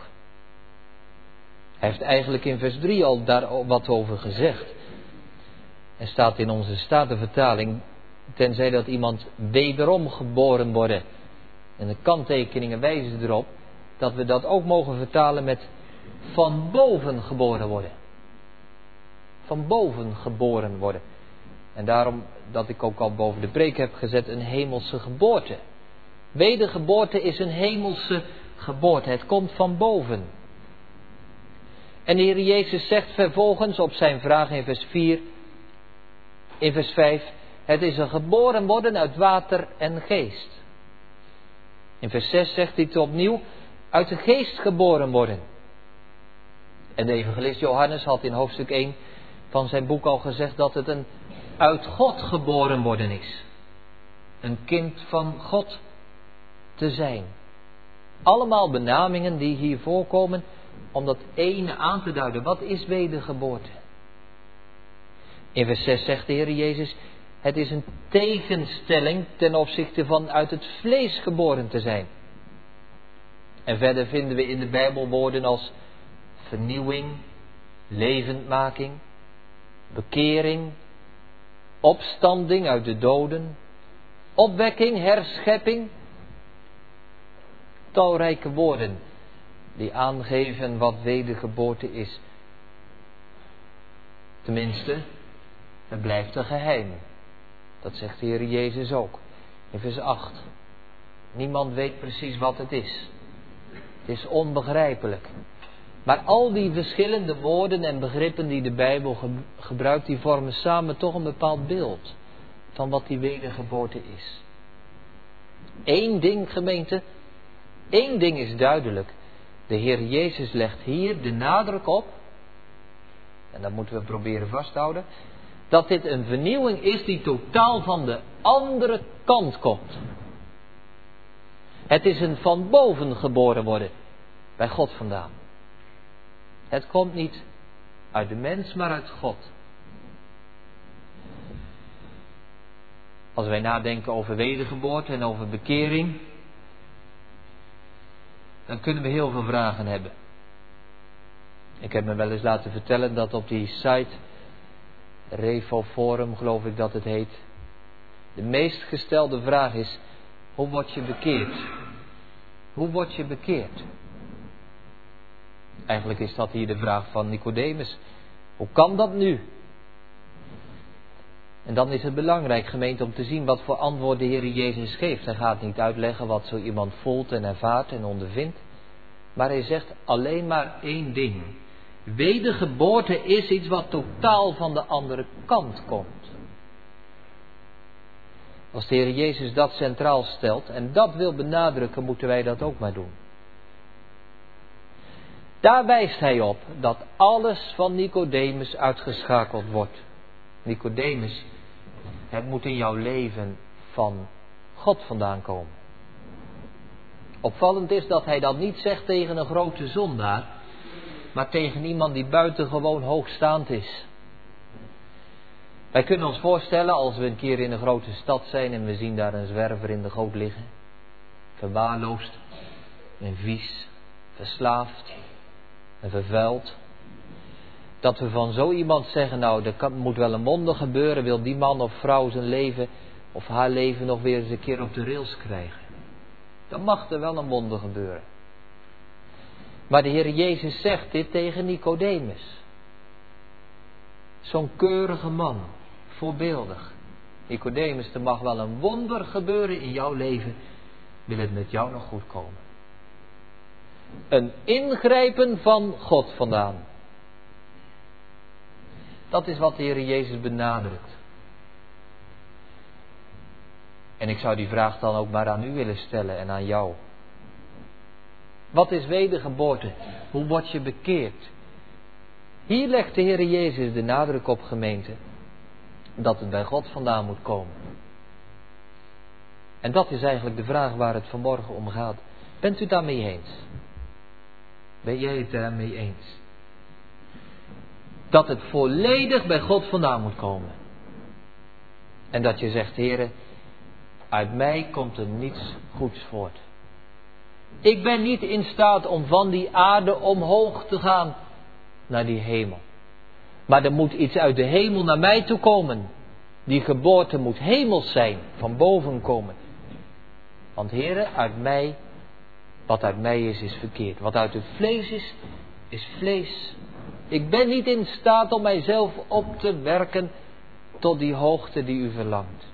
Hij heeft eigenlijk in vers 3 al daar wat over gezegd. Er staat in onze Statenvertaling, tenzij dat iemand wederom geboren worden. En de kanttekeningen wijzen erop dat we dat ook mogen vertalen met van boven geboren worden. Van boven geboren worden. En daarom dat ik ook al boven de preek heb gezet, een hemelse geboorte. Wedergeboorte is een hemelse geboorte. Het komt van boven. En de Heer Jezus zegt vervolgens op zijn vraag in vers 4, in vers 5, het is een geboren worden uit water en geest. In vers 6 zegt hij het opnieuw, uit de geest geboren worden. En de evangelist Johannes had in hoofdstuk 1 van zijn boek al gezegd dat het een uit God geboren worden is. Een kind van God te zijn. Allemaal benamingen die hier voorkomen om dat ene aan te duiden. Wat is wedergeboorte? In vers 6 zegt de Heer Jezus, het is een tegenstelling ten opzichte van uit het vlees geboren te zijn. En verder vinden we in de Bijbel woorden als vernieuwing, levendmaking, bekering, opstanding uit de doden, opwekking, herschepping. Talrijke woorden die aangeven wat wedergeboorte is. Tenminste, het blijft een geheim. Dat zegt de Heer Jezus ook. In vers 8. Niemand weet precies wat het is. Het is onbegrijpelijk. Maar al die verschillende woorden en begrippen die de Bijbel gebruikt, die vormen samen toch een bepaald beeld van wat die wedergeboorte is. Eén ding, gemeente, één ding is duidelijk. De Heer Jezus legt hier de nadruk op, en dat moeten we proberen vasthouden, dat dit een vernieuwing is die totaal van de andere kant komt. Het is een van boven geboren worden, bij God vandaan. Het komt niet uit de mens, maar uit God. Als wij nadenken over wedergeboorte en over bekering, dan kunnen we heel veel vragen hebben. Ik heb me wel eens laten vertellen dat op die site, Revo Forum geloof ik dat het heet, de meest gestelde vraag is, hoe word je bekeerd? Hoe word je bekeerd? Eigenlijk is dat hier de vraag van Nicodemus. Hoe kan dat nu? En dan is het belangrijk, gemeente, om te zien wat voor antwoord de Heer Jezus geeft. Hij gaat niet uitleggen wat zo iemand voelt en ervaart en ondervindt. Maar hij zegt alleen maar één ding. Wedergeboorte is iets wat totaal van de andere kant komt. Als de Heer Jezus dat centraal stelt en dat wil benadrukken, moeten wij dat ook maar doen. Daar wijst hij op dat alles van Nicodemus uitgeschakeld wordt. Nicodemus, het moet in jouw leven van God vandaan komen. Opvallend is dat hij dat niet zegt tegen een grote zondaar, maar tegen iemand die buitengewoon hoogstaand is. Wij kunnen ons voorstellen als we een keer in een grote stad zijn en we zien daar een zwerver in de goot liggen, verwaarloosd. en vies, verslaafd en vervuild. Dat we van zo iemand zeggen, nou, er moet wel een wonder gebeuren, wil die man of vrouw zijn leven of haar leven nog weer eens een keer op de rails krijgen. Dan mag er wel een wonder gebeuren. Maar de Heer Jezus zegt dit tegen Nicodemus. Zo'n keurige man, voorbeeldig. Nicodemus, er mag wel een wonder gebeuren in jouw leven, wil het met jou nog goed komen. Een ingrijpen van God vandaan. Dat is wat de Heer Jezus benadrukt. En ik zou die vraag dan ook maar aan u willen stellen en aan jou. Wat is wedergeboorte? Hoe word je bekeerd? Hier legt de Heer Jezus de nadruk op, gemeente, dat het bij God vandaan moet komen. En dat is eigenlijk de vraag waar het vanmorgen om gaat. Bent u daarmee eens? Ben jij het daarmee eens? Dat het volledig bij God vandaan moet komen. En dat je zegt, Heere, uit mij komt er niets goeds voort. Ik ben niet in staat om van die aarde omhoog te gaan naar die hemel. Maar er moet iets uit de hemel naar mij toe komen. Die geboorte moet hemels zijn, van boven komen. Want Heere, uit mij, wat uit mij is verkeerd. Wat uit het vlees is vlees. Ik ben niet in staat om mijzelf op te werken tot die hoogte die u verlangt.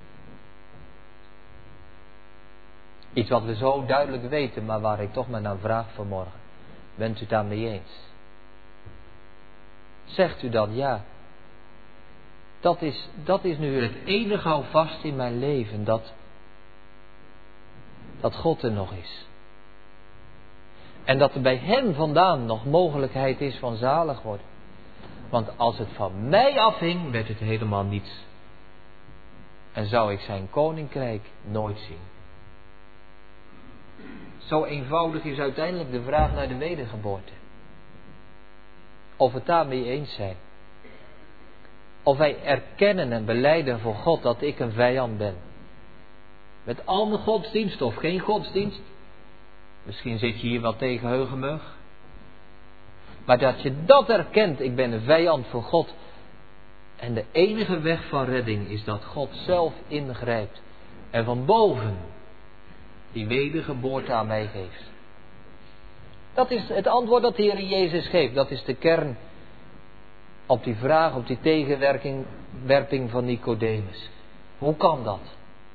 Iets wat we zo duidelijk weten, maar waar ik toch maar naar vraag vanmorgen. Bent u het daarmee eens? Zegt u dan ja? Dat is nu het enige houvast in mijn leven, dat God er nog is. En dat er bij hem vandaan nog mogelijkheid is van zalig worden. Want als het van mij afhing, werd het helemaal niets. En zou ik zijn koninkrijk nooit zien. Zo eenvoudig is uiteindelijk de vraag naar de wedergeboorte. Of we het daarmee eens zijn. Of wij erkennen en belijden voor God dat ik een vijand ben. Met al mijn godsdienst of geen godsdienst. Misschien zit je hier wel tegen heugenmug. Maar dat je dat erkent, ik ben een vijand voor God. En de enige weg van redding is dat God zelf ingrijpt. En van boven die wedergeboorte aan mij geeft. Dat is het antwoord dat de Heer Jezus geeft. Dat is de kern op die vraag, op die tegenwerping van Nicodemus. Hoe kan dat?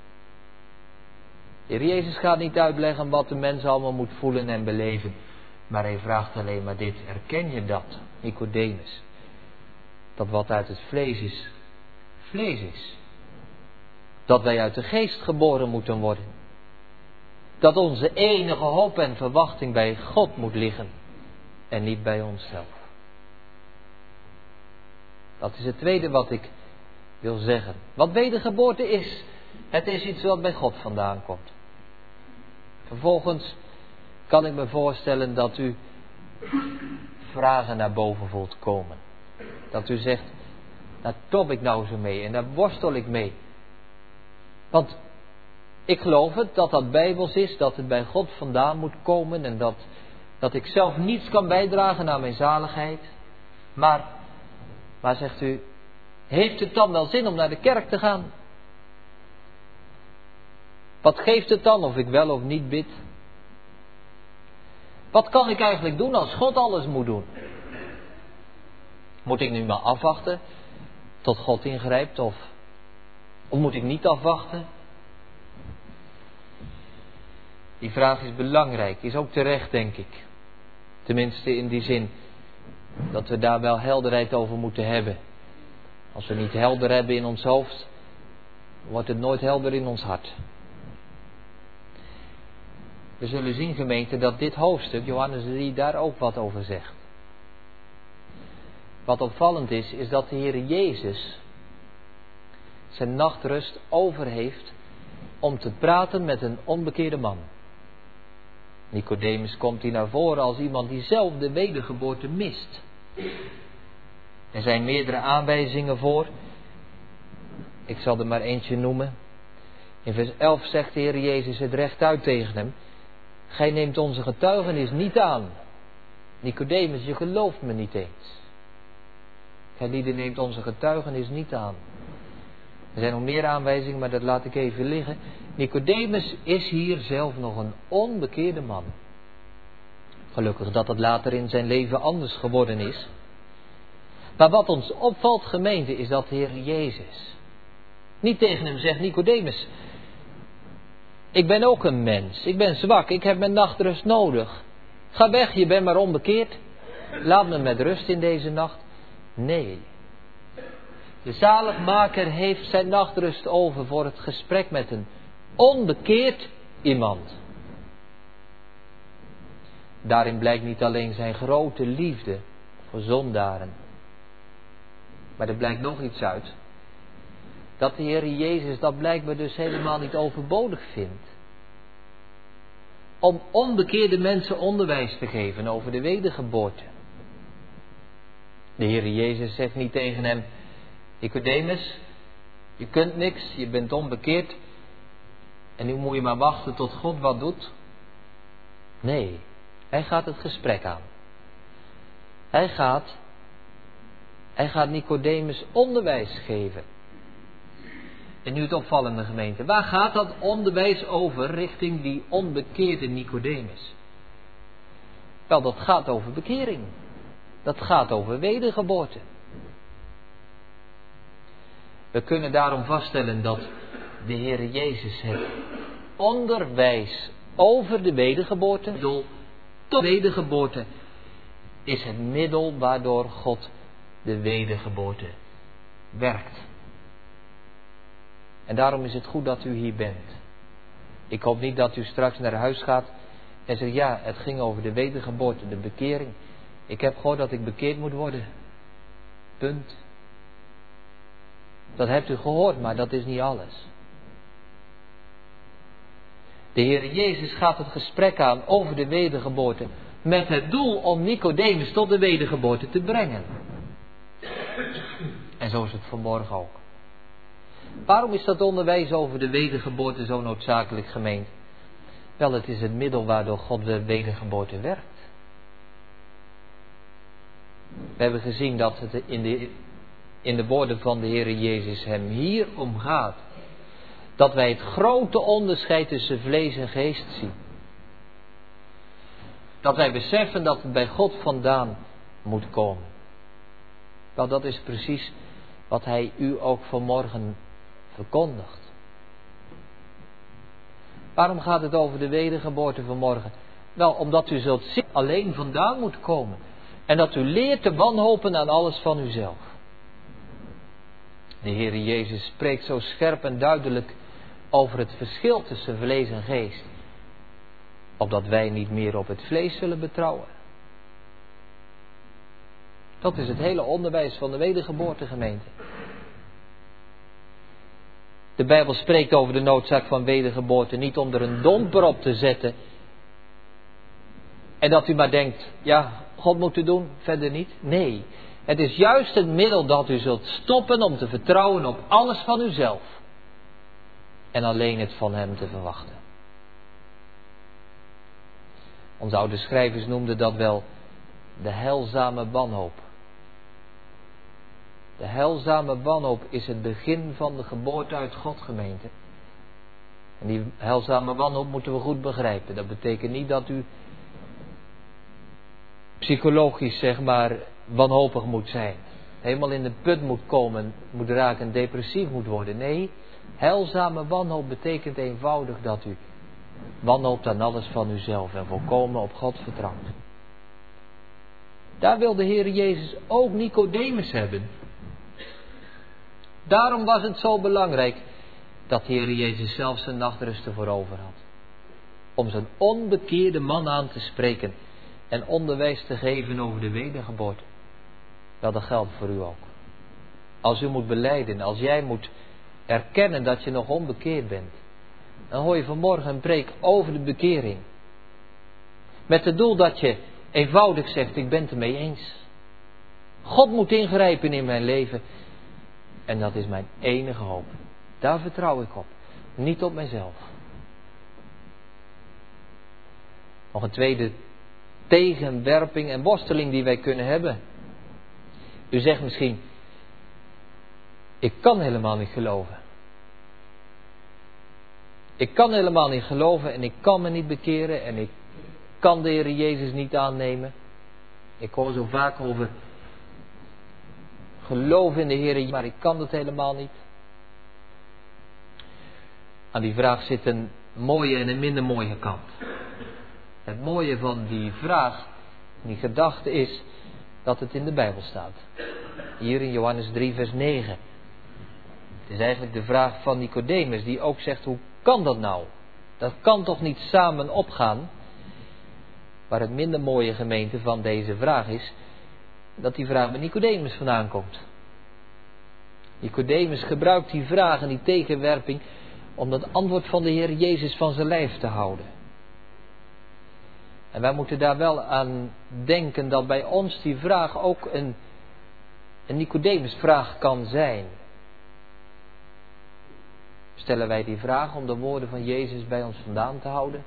De Heer Jezus gaat niet uitleggen wat de mens allemaal moet voelen en beleven. Maar hij vraagt alleen maar dit. Erken je dat, Nicodemus? Dat wat uit het vlees is, vlees is. Dat wij uit de geest geboren moeten worden. Dat onze enige hoop en verwachting bij God moet liggen. En niet bij onszelf. Dat is het tweede wat ik wil zeggen. Wat wedergeboorte is. Het is iets wat bij God vandaan komt. Vervolgens kan ik me voorstellen dat u vragen naar boven voelt komen. Dat u zegt, daar top ik nou zo mee en daar worstel ik mee. Want ik geloof het, dat dat bijbels is, dat het bij God vandaan moet komen en dat ik zelf niets kan bijdragen aan mijn zaligheid. Maar zegt u, heeft het dan wel zin om naar de kerk te gaan? Wat geeft het dan of ik wel of niet bid? Wat kan ik eigenlijk doen als God alles moet doen? Moet ik nu maar afwachten tot God ingrijpt of moet ik niet afwachten? Die vraag is belangrijk, is ook terecht, denk ik. Tenminste in die zin dat we daar wel helderheid over moeten hebben. Als we niet helder hebben in ons hoofd, wordt het nooit helder in ons hart. We zullen zien, gemeente, dat dit hoofdstuk, Johannes 3, daar ook wat over zegt. Wat opvallend is dat de Heer Jezus zijn nachtrust over heeft om te praten met een onbekeerde man. Nicodemus komt hier naar voren als iemand die zelf de wedergeboorte mist. Er zijn meerdere aanwijzingen voor. Ik zal er maar eentje noemen. In vers 11 zegt de Heer Jezus het rechtuit tegen hem. Gij neemt onze getuigenis niet aan. Nicodemus, je gelooft me niet eens. Gij neemt onze getuigenis niet aan. Er zijn nog meer aanwijzingen, maar dat laat ik even liggen. Nicodemus is hier zelf nog een onbekeerde man. Gelukkig dat het later in zijn leven anders geworden is. Maar wat ons opvalt, gemeente, is dat de Heer Jezus niet tegen hem zegt: Nicodemus, ik ben ook een mens, ik ben zwak, ik heb mijn nachtrust nodig. Ga weg, je bent maar onbekeerd. Laat me met rust in deze nacht. Nee. De zaligmaker heeft zijn nachtrust over voor het gesprek met een onbekeerd iemand. Daarin blijkt niet alleen zijn grote liefde voor zondaren, maar er blijkt nog iets uit. Dat de Heer Jezus dat blijkbaar dus helemaal niet overbodig vindt. Om onbekeerde mensen onderwijs te geven over de wedergeboorte. De Heer Jezus zegt niet tegen hem: Nicodemus, je kunt niks, je bent onbekeerd. En nu moet je maar wachten tot God wat doet. Nee, hij gaat het gesprek aan. Hij gaat Nicodemus onderwijs geven. En nu het opvallende, gemeente. Waar gaat dat onderwijs over richting die onbekeerde Nicodemus? Wel, dat gaat over bekering. Dat gaat over wedergeboorte. We kunnen daarom vaststellen dat de Heer Jezus het onderwijs over de wedergeboorte, tot wedergeboorte, is het middel waardoor God de wedergeboorte werkt. En daarom is het goed dat u hier bent. Ik hoop niet dat u straks naar huis gaat en zegt: ja, het ging over de wedergeboorte, de bekering. Ik heb gehoord dat ik bekeerd moet worden. Punt. Dat hebt u gehoord, maar dat is niet alles. De Heer Jezus gaat het gesprek aan over de wedergeboorte met het doel om Nicodemus tot de wedergeboorte te brengen. En zo is het vanmorgen ook. Waarom is dat onderwijs over de wedergeboorte zo noodzakelijk, gemeente? Wel, het is het middel waardoor God de wedergeboorte werkt. We hebben gezien dat het in de woorden van de Heer Jezus hem hier om gaat. Dat wij het grote onderscheid tussen vlees en geest zien. Dat wij beseffen dat het bij God vandaan moet komen. Wel, dat is precies wat hij u ook vanmorgen verkondigt. Waarom gaat het over de wedergeboorte vanmorgen? Wel, omdat u zult zien alleen vandaan moet komen. En dat u leert te wanhopen aan alles van uzelf. De Heer Jezus spreekt zo scherp en duidelijk over het verschil tussen vlees en geest. Opdat wij niet meer op het vlees zullen betrouwen. Dat is het hele onderwijs van de wedergeboorte, gemeente. De Bijbel spreekt over de noodzaak van wedergeboorte niet om er een domper op te zetten. En dat u maar denkt: ja, God moet het doen, verder niet. Nee, het is juist het middel dat u zult stoppen om te vertrouwen op alles van uzelf. En alleen het van hem te verwachten. Onze oude schrijvers noemden dat wel de heilzame wanhoop. De heilzame wanhoop is het begin van de geboorte uit God, gemeente. En die heilzame wanhoop moeten we goed begrijpen. Dat betekent niet dat u psychologisch, zeg maar, wanhopig moet zijn. Helemaal in de put moet komen, moet raken en depressief moet worden. Nee, heilzame wanhoop betekent eenvoudig dat u wanhoopt aan alles van uzelf en volkomen op God vertrouwt. Daar wil de Heer Jezus ook Nicodemus hebben. Daarom was het zo belangrijk dat de Heer Jezus zelf zijn nachtrust ervoor over had. Om zijn onbekeerde man aan te spreken en onderwijs te geven over de wedergeboorte. Wel, dat geldt voor u ook. Als u moet belijden, als jij moet erkennen dat je nog onbekeerd bent, dan hoor je vanmorgen een preek over de bekering. Met het doel dat je eenvoudig zegt: ik ben het ermee eens. God moet ingrijpen in mijn leven. En dat is mijn enige hoop. Daar vertrouw ik op. Niet op mijzelf. Nog een tweede tegenwerping en worsteling die wij kunnen hebben. U zegt misschien, ik kan helemaal niet geloven. Ik kan helemaal niet geloven en ik kan me niet bekeren en ik kan de Heer Jezus niet aannemen. Ik hoor zo vaak over geloof in de Heer, maar ik kan het helemaal niet. Aan die vraag zit een mooie en een minder mooie kant. Het mooie van die vraag, die gedachte is dat het in de Bijbel staat. Hier in Johannes 3 vers 9. Het is eigenlijk de vraag van Nicodemus die ook zegt, hoe kan dat nou? Dat kan toch niet samen opgaan? Maar het minder mooie gemeente van deze vraag is dat die vraag bij Nicodemus vandaan komt. Nicodemus gebruikt die vraag en die tegenwerping om dat antwoord van de Heer Jezus van zijn lijf te houden. En wij moeten daar wel aan denken dat bij ons die vraag ook een Nicodemus-vraag kan zijn. Stellen wij die vraag om de woorden van Jezus bij ons vandaan te houden?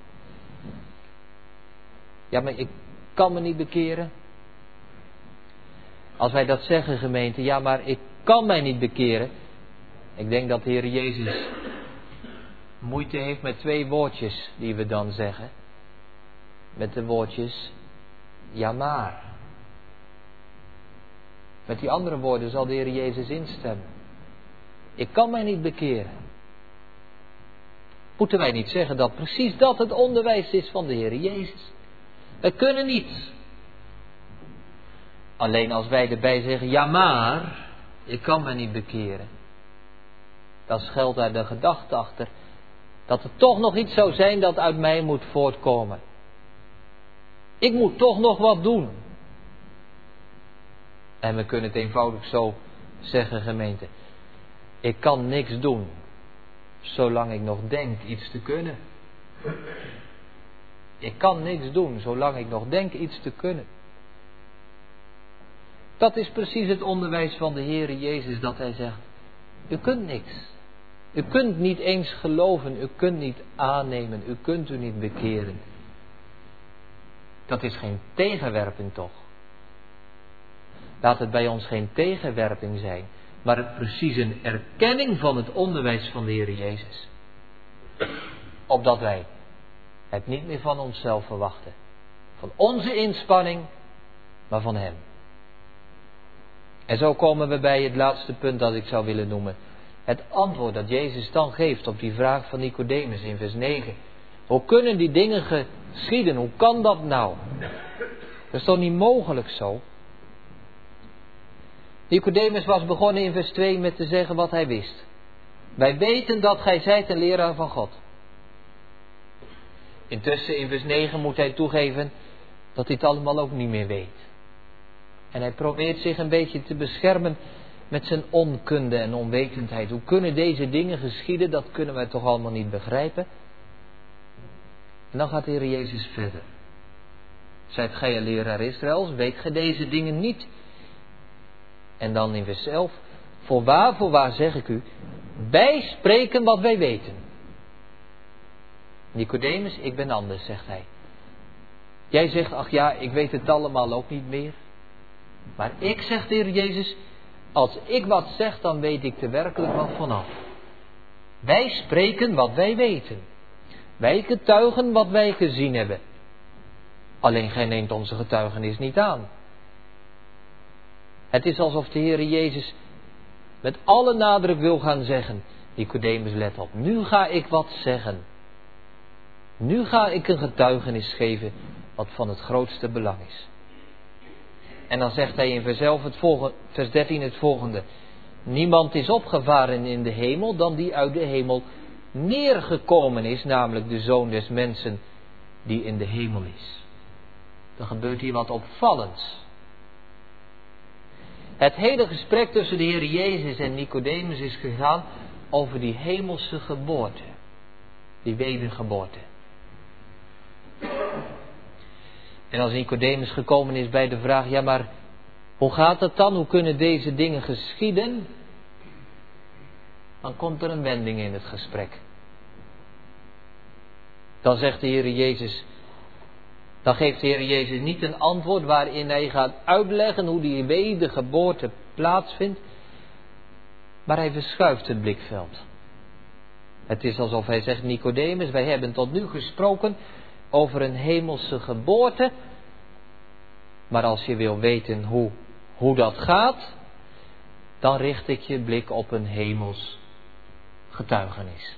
Ja, maar ik kan me niet bekeren. Als wij dat zeggen, gemeente, ja, maar ik kan mij niet bekeren. Ik denk dat de Heer Jezus moeite heeft met 2 woordjes die we dan zeggen. Met de woordjes, ja maar. Met die andere woorden zal de Heer Jezus instemmen. Ik kan mij niet bekeren. Moeten wij niet zeggen dat precies dat het onderwijs is van de Heer Jezus? We kunnen niet. Alleen als wij erbij zeggen, ja maar, ik kan mij niet bekeren. Dan schuilt daar de gedachte achter dat er toch nog iets zou zijn dat uit mij moet voortkomen. Ik moet toch nog wat doen. En we kunnen het eenvoudig zo zeggen, gemeente. Ik kan niks doen, zolang ik nog denk iets te kunnen. Ik kan niks doen, zolang ik nog denk iets te kunnen. Dat is precies het onderwijs van de Heere Jezus, dat hij zegt, u kunt niks. U kunt niet eens geloven, u kunt niet aannemen, u kunt u niet bekeren. Dat is geen tegenwerping toch? Laat het bij ons geen tegenwerping zijn, maar het precies een erkenning van het onderwijs van de Heer Jezus. Opdat wij het niet meer van onszelf verwachten. Van onze inspanning, maar van Hem. En zo komen we bij het laatste punt dat ik zou willen noemen. Het antwoord dat Jezus dan geeft op die vraag van Nicodemus in vers 9. Hoe kunnen die dingen geschieden? Hoe kan dat nou? Dat is toch niet mogelijk zo? Nicodemus was begonnen in vers 2 met te zeggen wat hij wist. Wij weten dat gij zijt een leraar van God. Intussen in vers 9 moet hij toegeven dat hij het allemaal ook niet meer weet. En hij probeert zich een beetje te beschermen met zijn onkunde en onwetendheid. Hoe kunnen deze dingen geschieden? Dat kunnen wij toch allemaal niet begrijpen? En dan gaat de Heer Jezus verder. Zijt gij een leraar Israëls? Weet gij deze dingen niet? En dan in vers 11. Voorwaar zeg ik u. Wij spreken wat wij weten. Nicodemus, ik ben anders, zegt hij. Jij zegt, ach ja, ik weet het allemaal ook niet meer. Maar ik, zegt de Heer Jezus, als ik wat zeg, dan weet ik er werkelijk wat vanaf. Wij spreken wat wij weten. Wij getuigen wat wij gezien hebben. Alleen gij neemt onze getuigenis niet aan. Het is alsof de Heer Jezus met alle nadruk wil gaan zeggen. Nicodemus, let op. Nu ga ik wat zeggen. Nu ga ik een getuigenis geven wat van het grootste belang is. En dan zegt hij in vers 13 het volgende. Niemand is opgevaren in de hemel dan die uit de hemel neergekomen is. Namelijk de Zoon des Mensen die in de hemel is. Er gebeurt hier wat opvallends. Het hele gesprek tussen de Heer Jezus en Nicodemus is gegaan over die hemelse geboorte. Die wedergeboorte. En als Nicodemus gekomen is bij de vraag, ja maar hoe gaat het dan? Hoe kunnen deze dingen geschieden? Dan komt er een wending in het gesprek. Dan zegt de Heer Jezus, Dan geeft de Heer Jezus niet een antwoord waarin hij gaat uitleggen hoe die wedergeboorte plaatsvindt. Maar hij verschuift het blikveld. Het is alsof hij zegt, Nicodemus, wij hebben tot nu gesproken over een hemelse geboorte. Maar als je wil weten hoe dat gaat, dan richt ik je blik op een hemels getuigenis.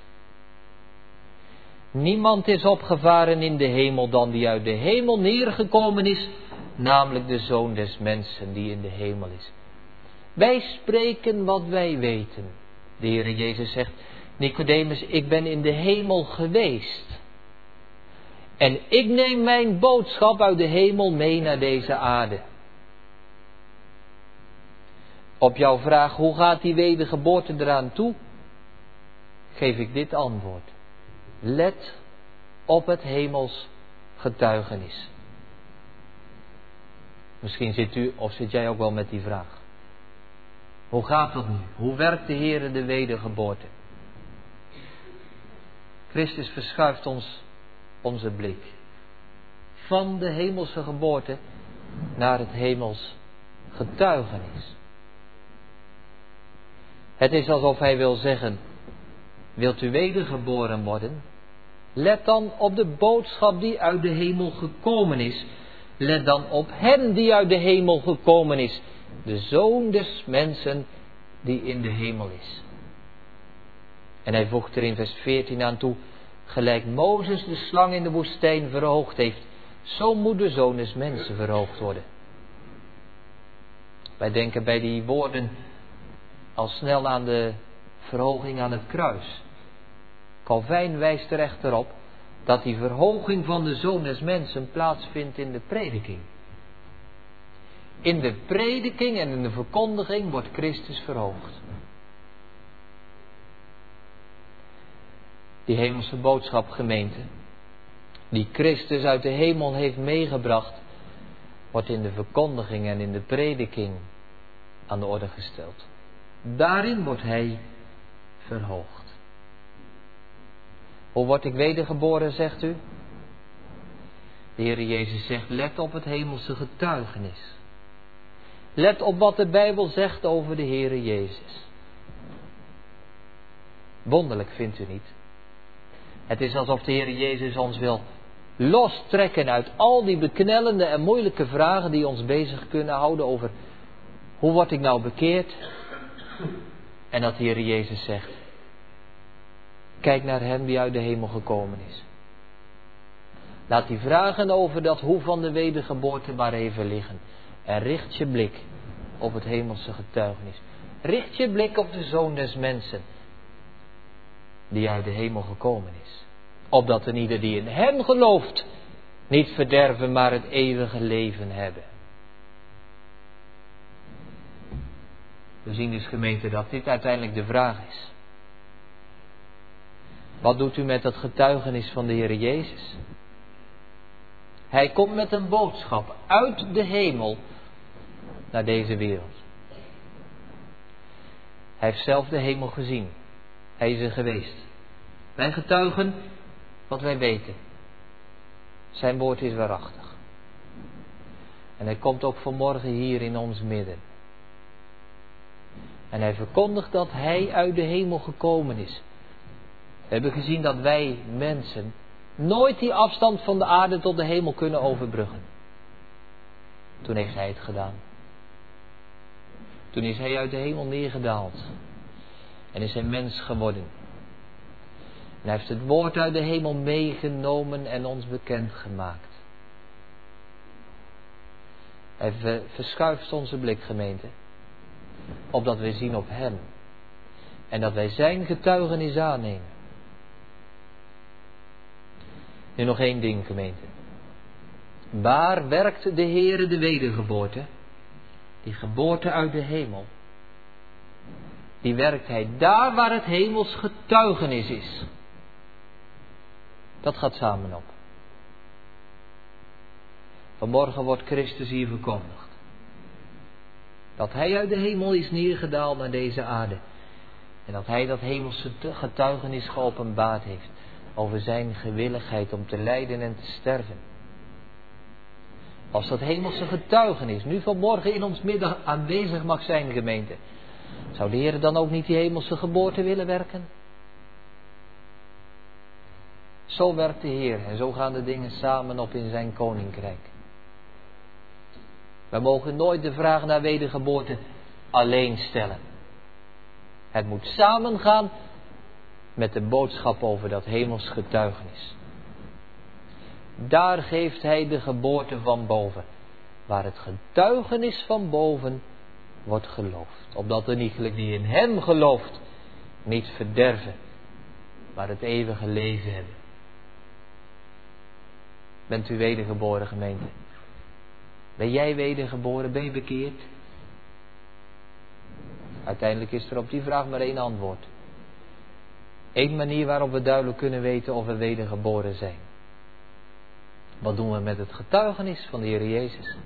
Niemand is opgevaren in de hemel dan die uit de hemel neergekomen is, namelijk de Zoon des Mensen die in de hemel is. Wij spreken wat wij weten. De Heer Jezus zegt, Nicodemus, ik ben in de hemel geweest. En ik neem mijn boodschap uit de hemel mee naar deze aarde. Op jouw vraag, hoe gaat die wedergeboorte eraan toe? Geef ik dit antwoord. Let op het hemels getuigenis. Misschien zit jij ook wel met die vraag. Hoe gaat dat nu? Hoe werkt de Heer de wedergeboorte? Christus verschuift onze blik. Van de hemelse geboorte naar het hemels getuigenis. Het is alsof hij wil zeggen, wilt u wedergeboren worden? Let dan op de boodschap die uit de hemel gekomen is. Let dan op hem die uit de hemel gekomen is. De Zoon des Mensen die in de hemel is. En hij voegt er in vers 14 aan toe, gelijk Mozes de slang in de woestijn verhoogd heeft, zo moet de Zoon des Mensen verhoogd worden. Wij denken bij die woorden al snel aan de verhoging aan het kruis. Calvijn wijst er echter op dat die verhoging van de Zoon des Mensen plaatsvindt in de prediking. In de prediking en in de verkondiging wordt Christus verhoogd. Die hemelse boodschap, gemeente, die Christus uit de hemel heeft meegebracht, wordt in de verkondiging en in de prediking aan de orde gesteld. Daarin wordt hij verhoogd. Hoe word ik wedergeboren, zegt u? De Heer Jezus zegt, let op het hemelse getuigenis. Let op wat de Bijbel zegt over de Heer Jezus. Wonderlijk, vindt u niet? Het is alsof de Heer Jezus ons wil lostrekken uit al die beknellende en moeilijke vragen die ons bezig kunnen houden over hoe word ik nou bekeerd? En dat de Heer Jezus zegt, kijk naar hem die uit de hemel gekomen is. Laat die vragen over dat hoe van de wedergeboorte maar even liggen. En richt je blik op het hemelse getuigenis. Richt je blik op de Zoon des Mensen die uit de hemel gekomen is. Opdat een ieder die in hem gelooft niet verderven, maar het eeuwige leven hebben. We zien dus, gemeente, dat dit uiteindelijk de vraag is. Wat doet u met het getuigenis van de Heer Jezus? Hij komt met een boodschap uit de hemel naar deze wereld. Hij heeft zelf de hemel gezien. Hij is er geweest. Wij getuigen wat wij weten. Zijn woord is waarachtig. En hij komt ook vanmorgen hier in ons midden. En hij verkondigt dat hij uit de hemel gekomen is. We hebben gezien dat wij mensen nooit die afstand van de aarde tot de hemel kunnen overbruggen. Toen heeft hij het gedaan. Toen is hij uit de hemel neergedaald. En is hij mens geworden. En hij heeft het woord uit de hemel meegenomen en ons bekendgemaakt. Hij verschuift onze blik, gemeente. Opdat wij zien op hem. En dat wij zijn getuigenis aannemen. Nu nog één ding, gemeente. Waar werkt de Heere de wedergeboorte? Die geboorte uit de hemel. Die werkt hij daar waar het hemels getuigenis is. Dat gaat samen op. Vanmorgen wordt Christus hier verkondigd. Dat hij uit de hemel is neergedaald naar deze aarde. En dat hij dat hemelse getuigenis geopenbaard heeft. Over zijn gewilligheid om te lijden en te sterven. Als dat hemelse getuigenis nu vanmorgen in ons midden aanwezig mag zijn, gemeente. Zou de Heer dan ook niet die hemelse geboorte willen werken? Zo werkt de Heer en zo gaan de dingen samen op in zijn koninkrijk. We mogen nooit de vraag naar wedergeboorte alleen stellen. Het moet samengaan met de boodschap over dat hemels getuigenis. Daar geeft hij de geboorte van boven, waar het getuigenis van boven wordt geloofd. Opdat de iegelijk die in hem gelooft niet verderven, maar het eeuwige leven hebben. Bent u wedergeboren, gemeente? Ben jij wedergeboren? Ben je bekeerd? Uiteindelijk is er op die vraag maar één antwoord. Eén manier waarop we duidelijk kunnen weten of we wedergeboren zijn. Wat doen we met het getuigenis van de Heer Jezus?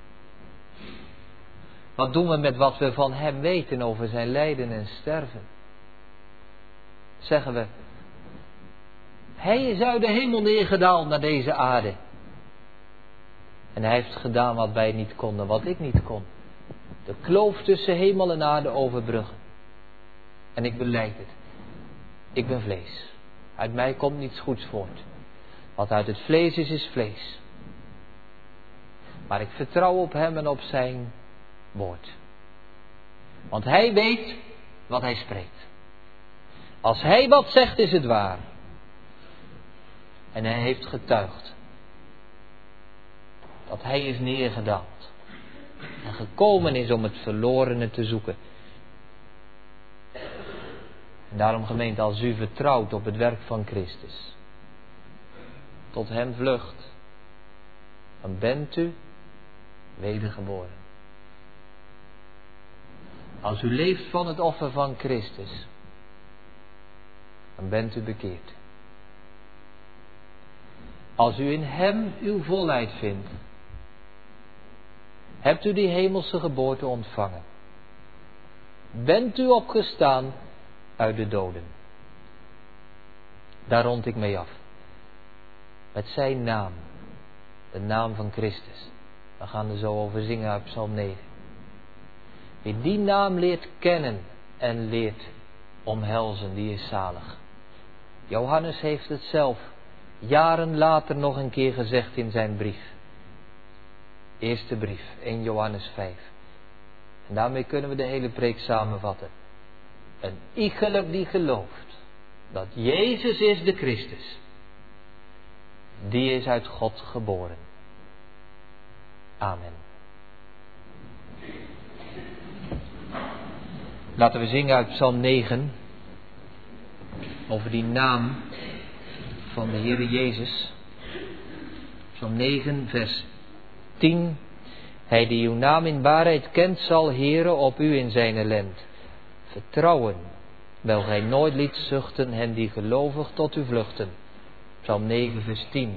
Wat doen we met wat we van Hem weten over zijn lijden en sterven? Zeggen we, Hij is uit de hemel neergedaald naar deze aarde. En Hij heeft gedaan wat wij niet konden, wat ik niet kon. De kloof tussen hemel en aarde overbruggen. En ik belijd het. Ik ben vlees. Uit mij komt niets goeds voort. Wat uit het vlees is vlees. Maar ik vertrouw op Hem en op zijn woord. Want Hij weet wat Hij spreekt. Als Hij wat zegt, is het waar. En Hij heeft getuigd dat Hij is neergedaald en gekomen is om het verlorene te zoeken. En daarom, gemeente, als u vertrouwt op het werk van Christus, tot Hem vlucht, dan bent u wedergeboren. Als u leeft van het offer van Christus, dan bent u bekeerd. Als u in Hem uw volheid vindt, hebt u die hemelse geboorte ontvangen. Bent u opgestaan uit de doden. Daar rond ik mee af. Met zijn naam. De naam van Christus. We gaan er zo over zingen uit Psalm 9. Wie die naam leert kennen en leert omhelzen, die is zalig. Johannes heeft het zelf jaren later nog een keer gezegd in zijn brief. Eerste brief, 1 Johannes 5. En daarmee kunnen we de hele preek samenvatten. Een iegelijk die gelooft dat Jezus is de Christus, die is uit God geboren. Amen. Laten we zingen uit Psalm 9 over die naam van de Heere Jezus. Psalm 9 vers 10. Hij die uw naam in waarheid kent, zal heren op u in zijn ellend vertrouwen, wel gij nooit liet zuchten hen die gelovig tot u vluchten. Psalm 9 vers 10.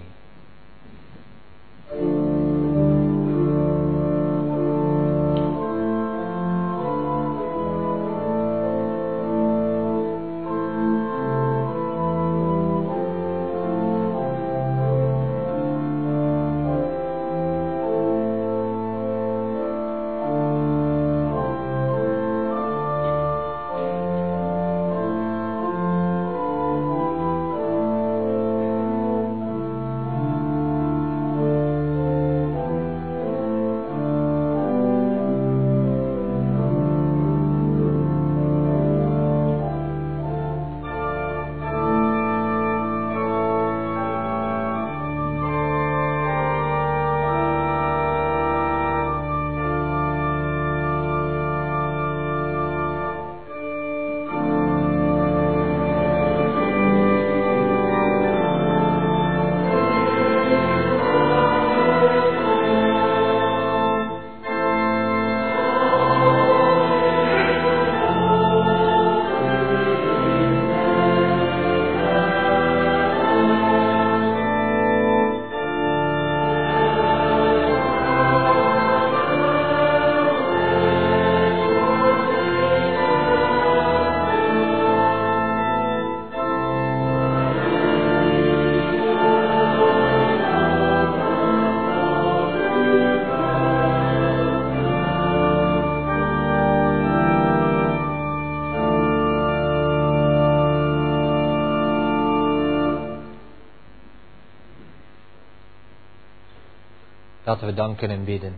Laten we danken en bidden.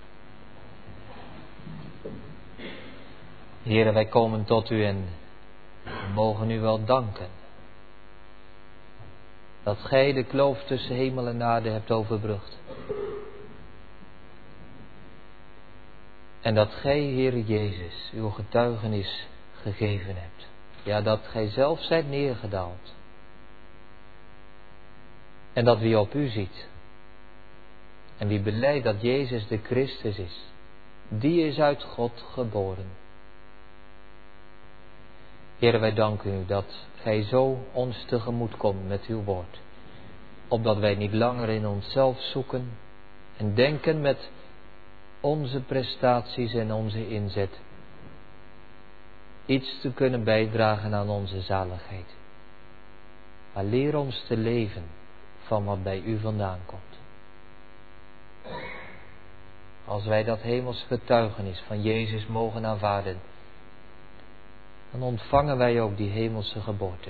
Heere, wij komen tot u en we mogen u wel danken. Dat gij de kloof tussen hemel en aarde hebt overbrugd. En dat gij, Heere Jezus, uw getuigenis gegeven hebt. Ja, dat gij zelf zijt neergedaald. En dat wie op u ziet. En wie belijdt dat Jezus de Christus is. Die is uit God geboren. Heere, wij danken u dat gij zo ons tegemoet komt met uw woord. Opdat wij niet langer in onszelf zoeken en denken met onze prestaties en onze inzet iets te kunnen bijdragen aan onze zaligheid. Maar leer ons te leven van wat bij u vandaan komt. Als wij dat hemels getuigenis van Jezus mogen aanvaarden, dan ontvangen wij ook die hemelse geboorte.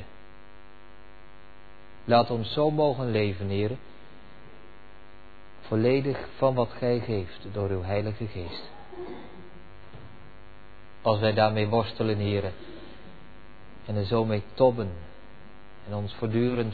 Laat ons zo mogen leven, Heere, volledig van wat gij geeft door uw Heilige Geest. Als wij daarmee worstelen, Heere, en er zo mee tobben en ons voortdurend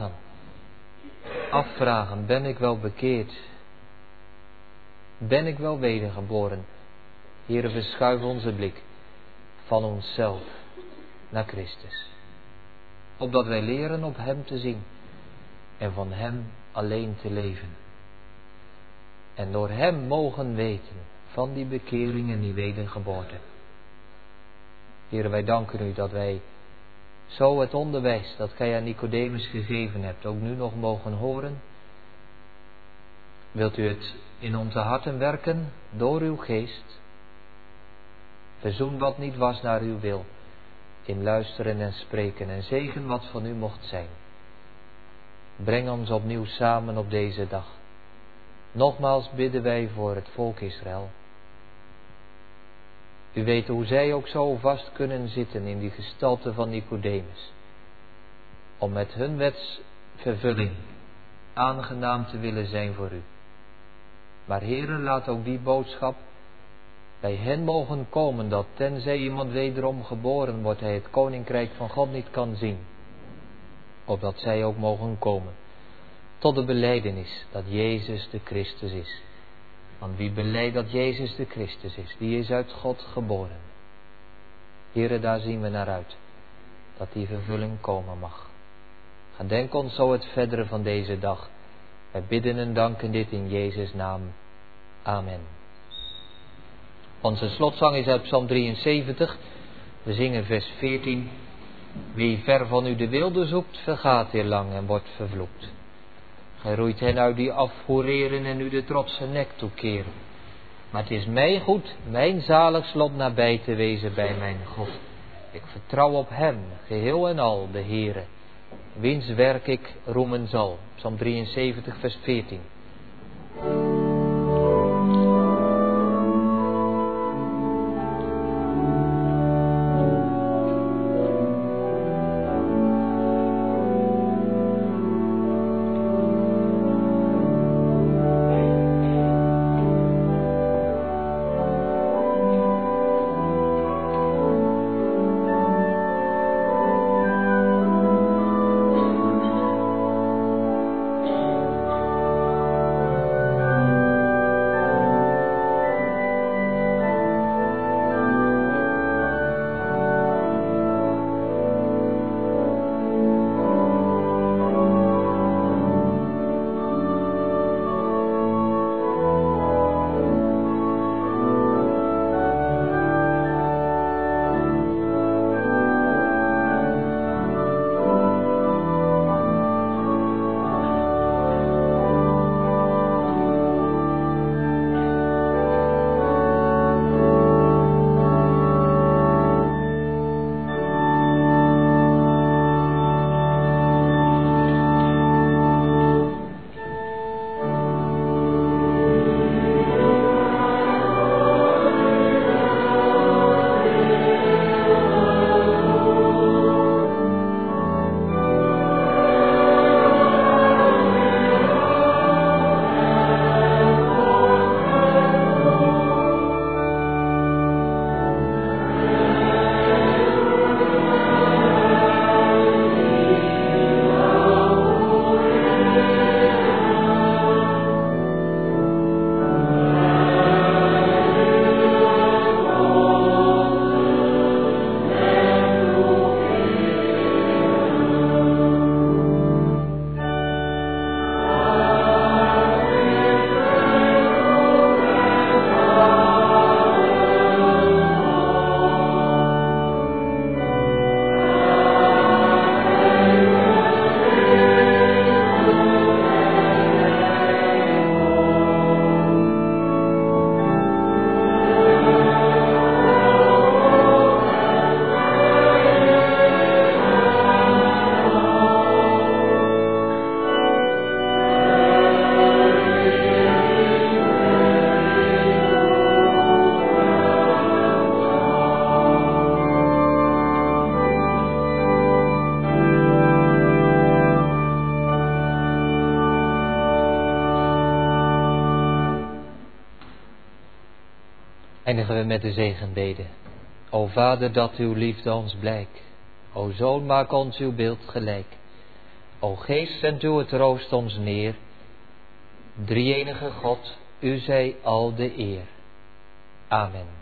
afvragen, ben ik wel bekeerd? Ben ik wel wedergeboren? Heere, verschuif onze blik van onszelf naar Christus. Opdat wij leren op hem te zien en van hem alleen te leven. En door hem mogen weten van die bekering en die wedergeboorte. Heere, wij danken u dat wij zo het onderwijs dat gij aan Nicodemus gegeven hebt ook nu nog mogen horen. Wilt u het in onze harten werken door uw geest? Verzoen wat niet was naar uw wil, in luisteren en spreken en zegen wat van u mocht zijn. Breng ons opnieuw samen op deze dag. Nogmaals bidden wij voor het volk Israël. U weet hoe zij ook zo vast kunnen zitten in die gestalte van Nicodemus, om met hun wetsvervulling aangenaam te willen zijn voor u. Maar Heere, laat ook die boodschap bij hen mogen komen, dat tenzij iemand wederom geboren wordt, hij het koninkrijk van God niet kan zien. Opdat zij ook mogen komen tot de belijdenis dat Jezus de Christus is. Want wie belijdt dat Jezus de Christus is, die is uit God geboren. Heere, daar zien we naar uit, dat die vervulling komen mag. Gedenk ons zo het verdere van deze dag. Wij bidden en danken dit in Jezus' naam. Amen. Onze slotzang is uit Psalm 73. We zingen vers 14. Wie ver van u de wilde zoekt, vergaat hier lang en wordt vervloekt. Gij roeit hen uit die afgoereren en u de trotse nek toekeren. Maar het is mij goed, mijn zalig lot nabij te wezen bij mijn God. Ik vertrouw op hem, geheel en al, de Heere, wiens werk ik roemen zal. Psalm 73, vers 14. Eindigen we met de zegenbede. O Vader, dat uw liefde ons blijkt. O Zoon, maak ons uw beeld gelijk. O Geest, zend uw troost ons neer. Drie-enige God, u zij al de eer. Amen.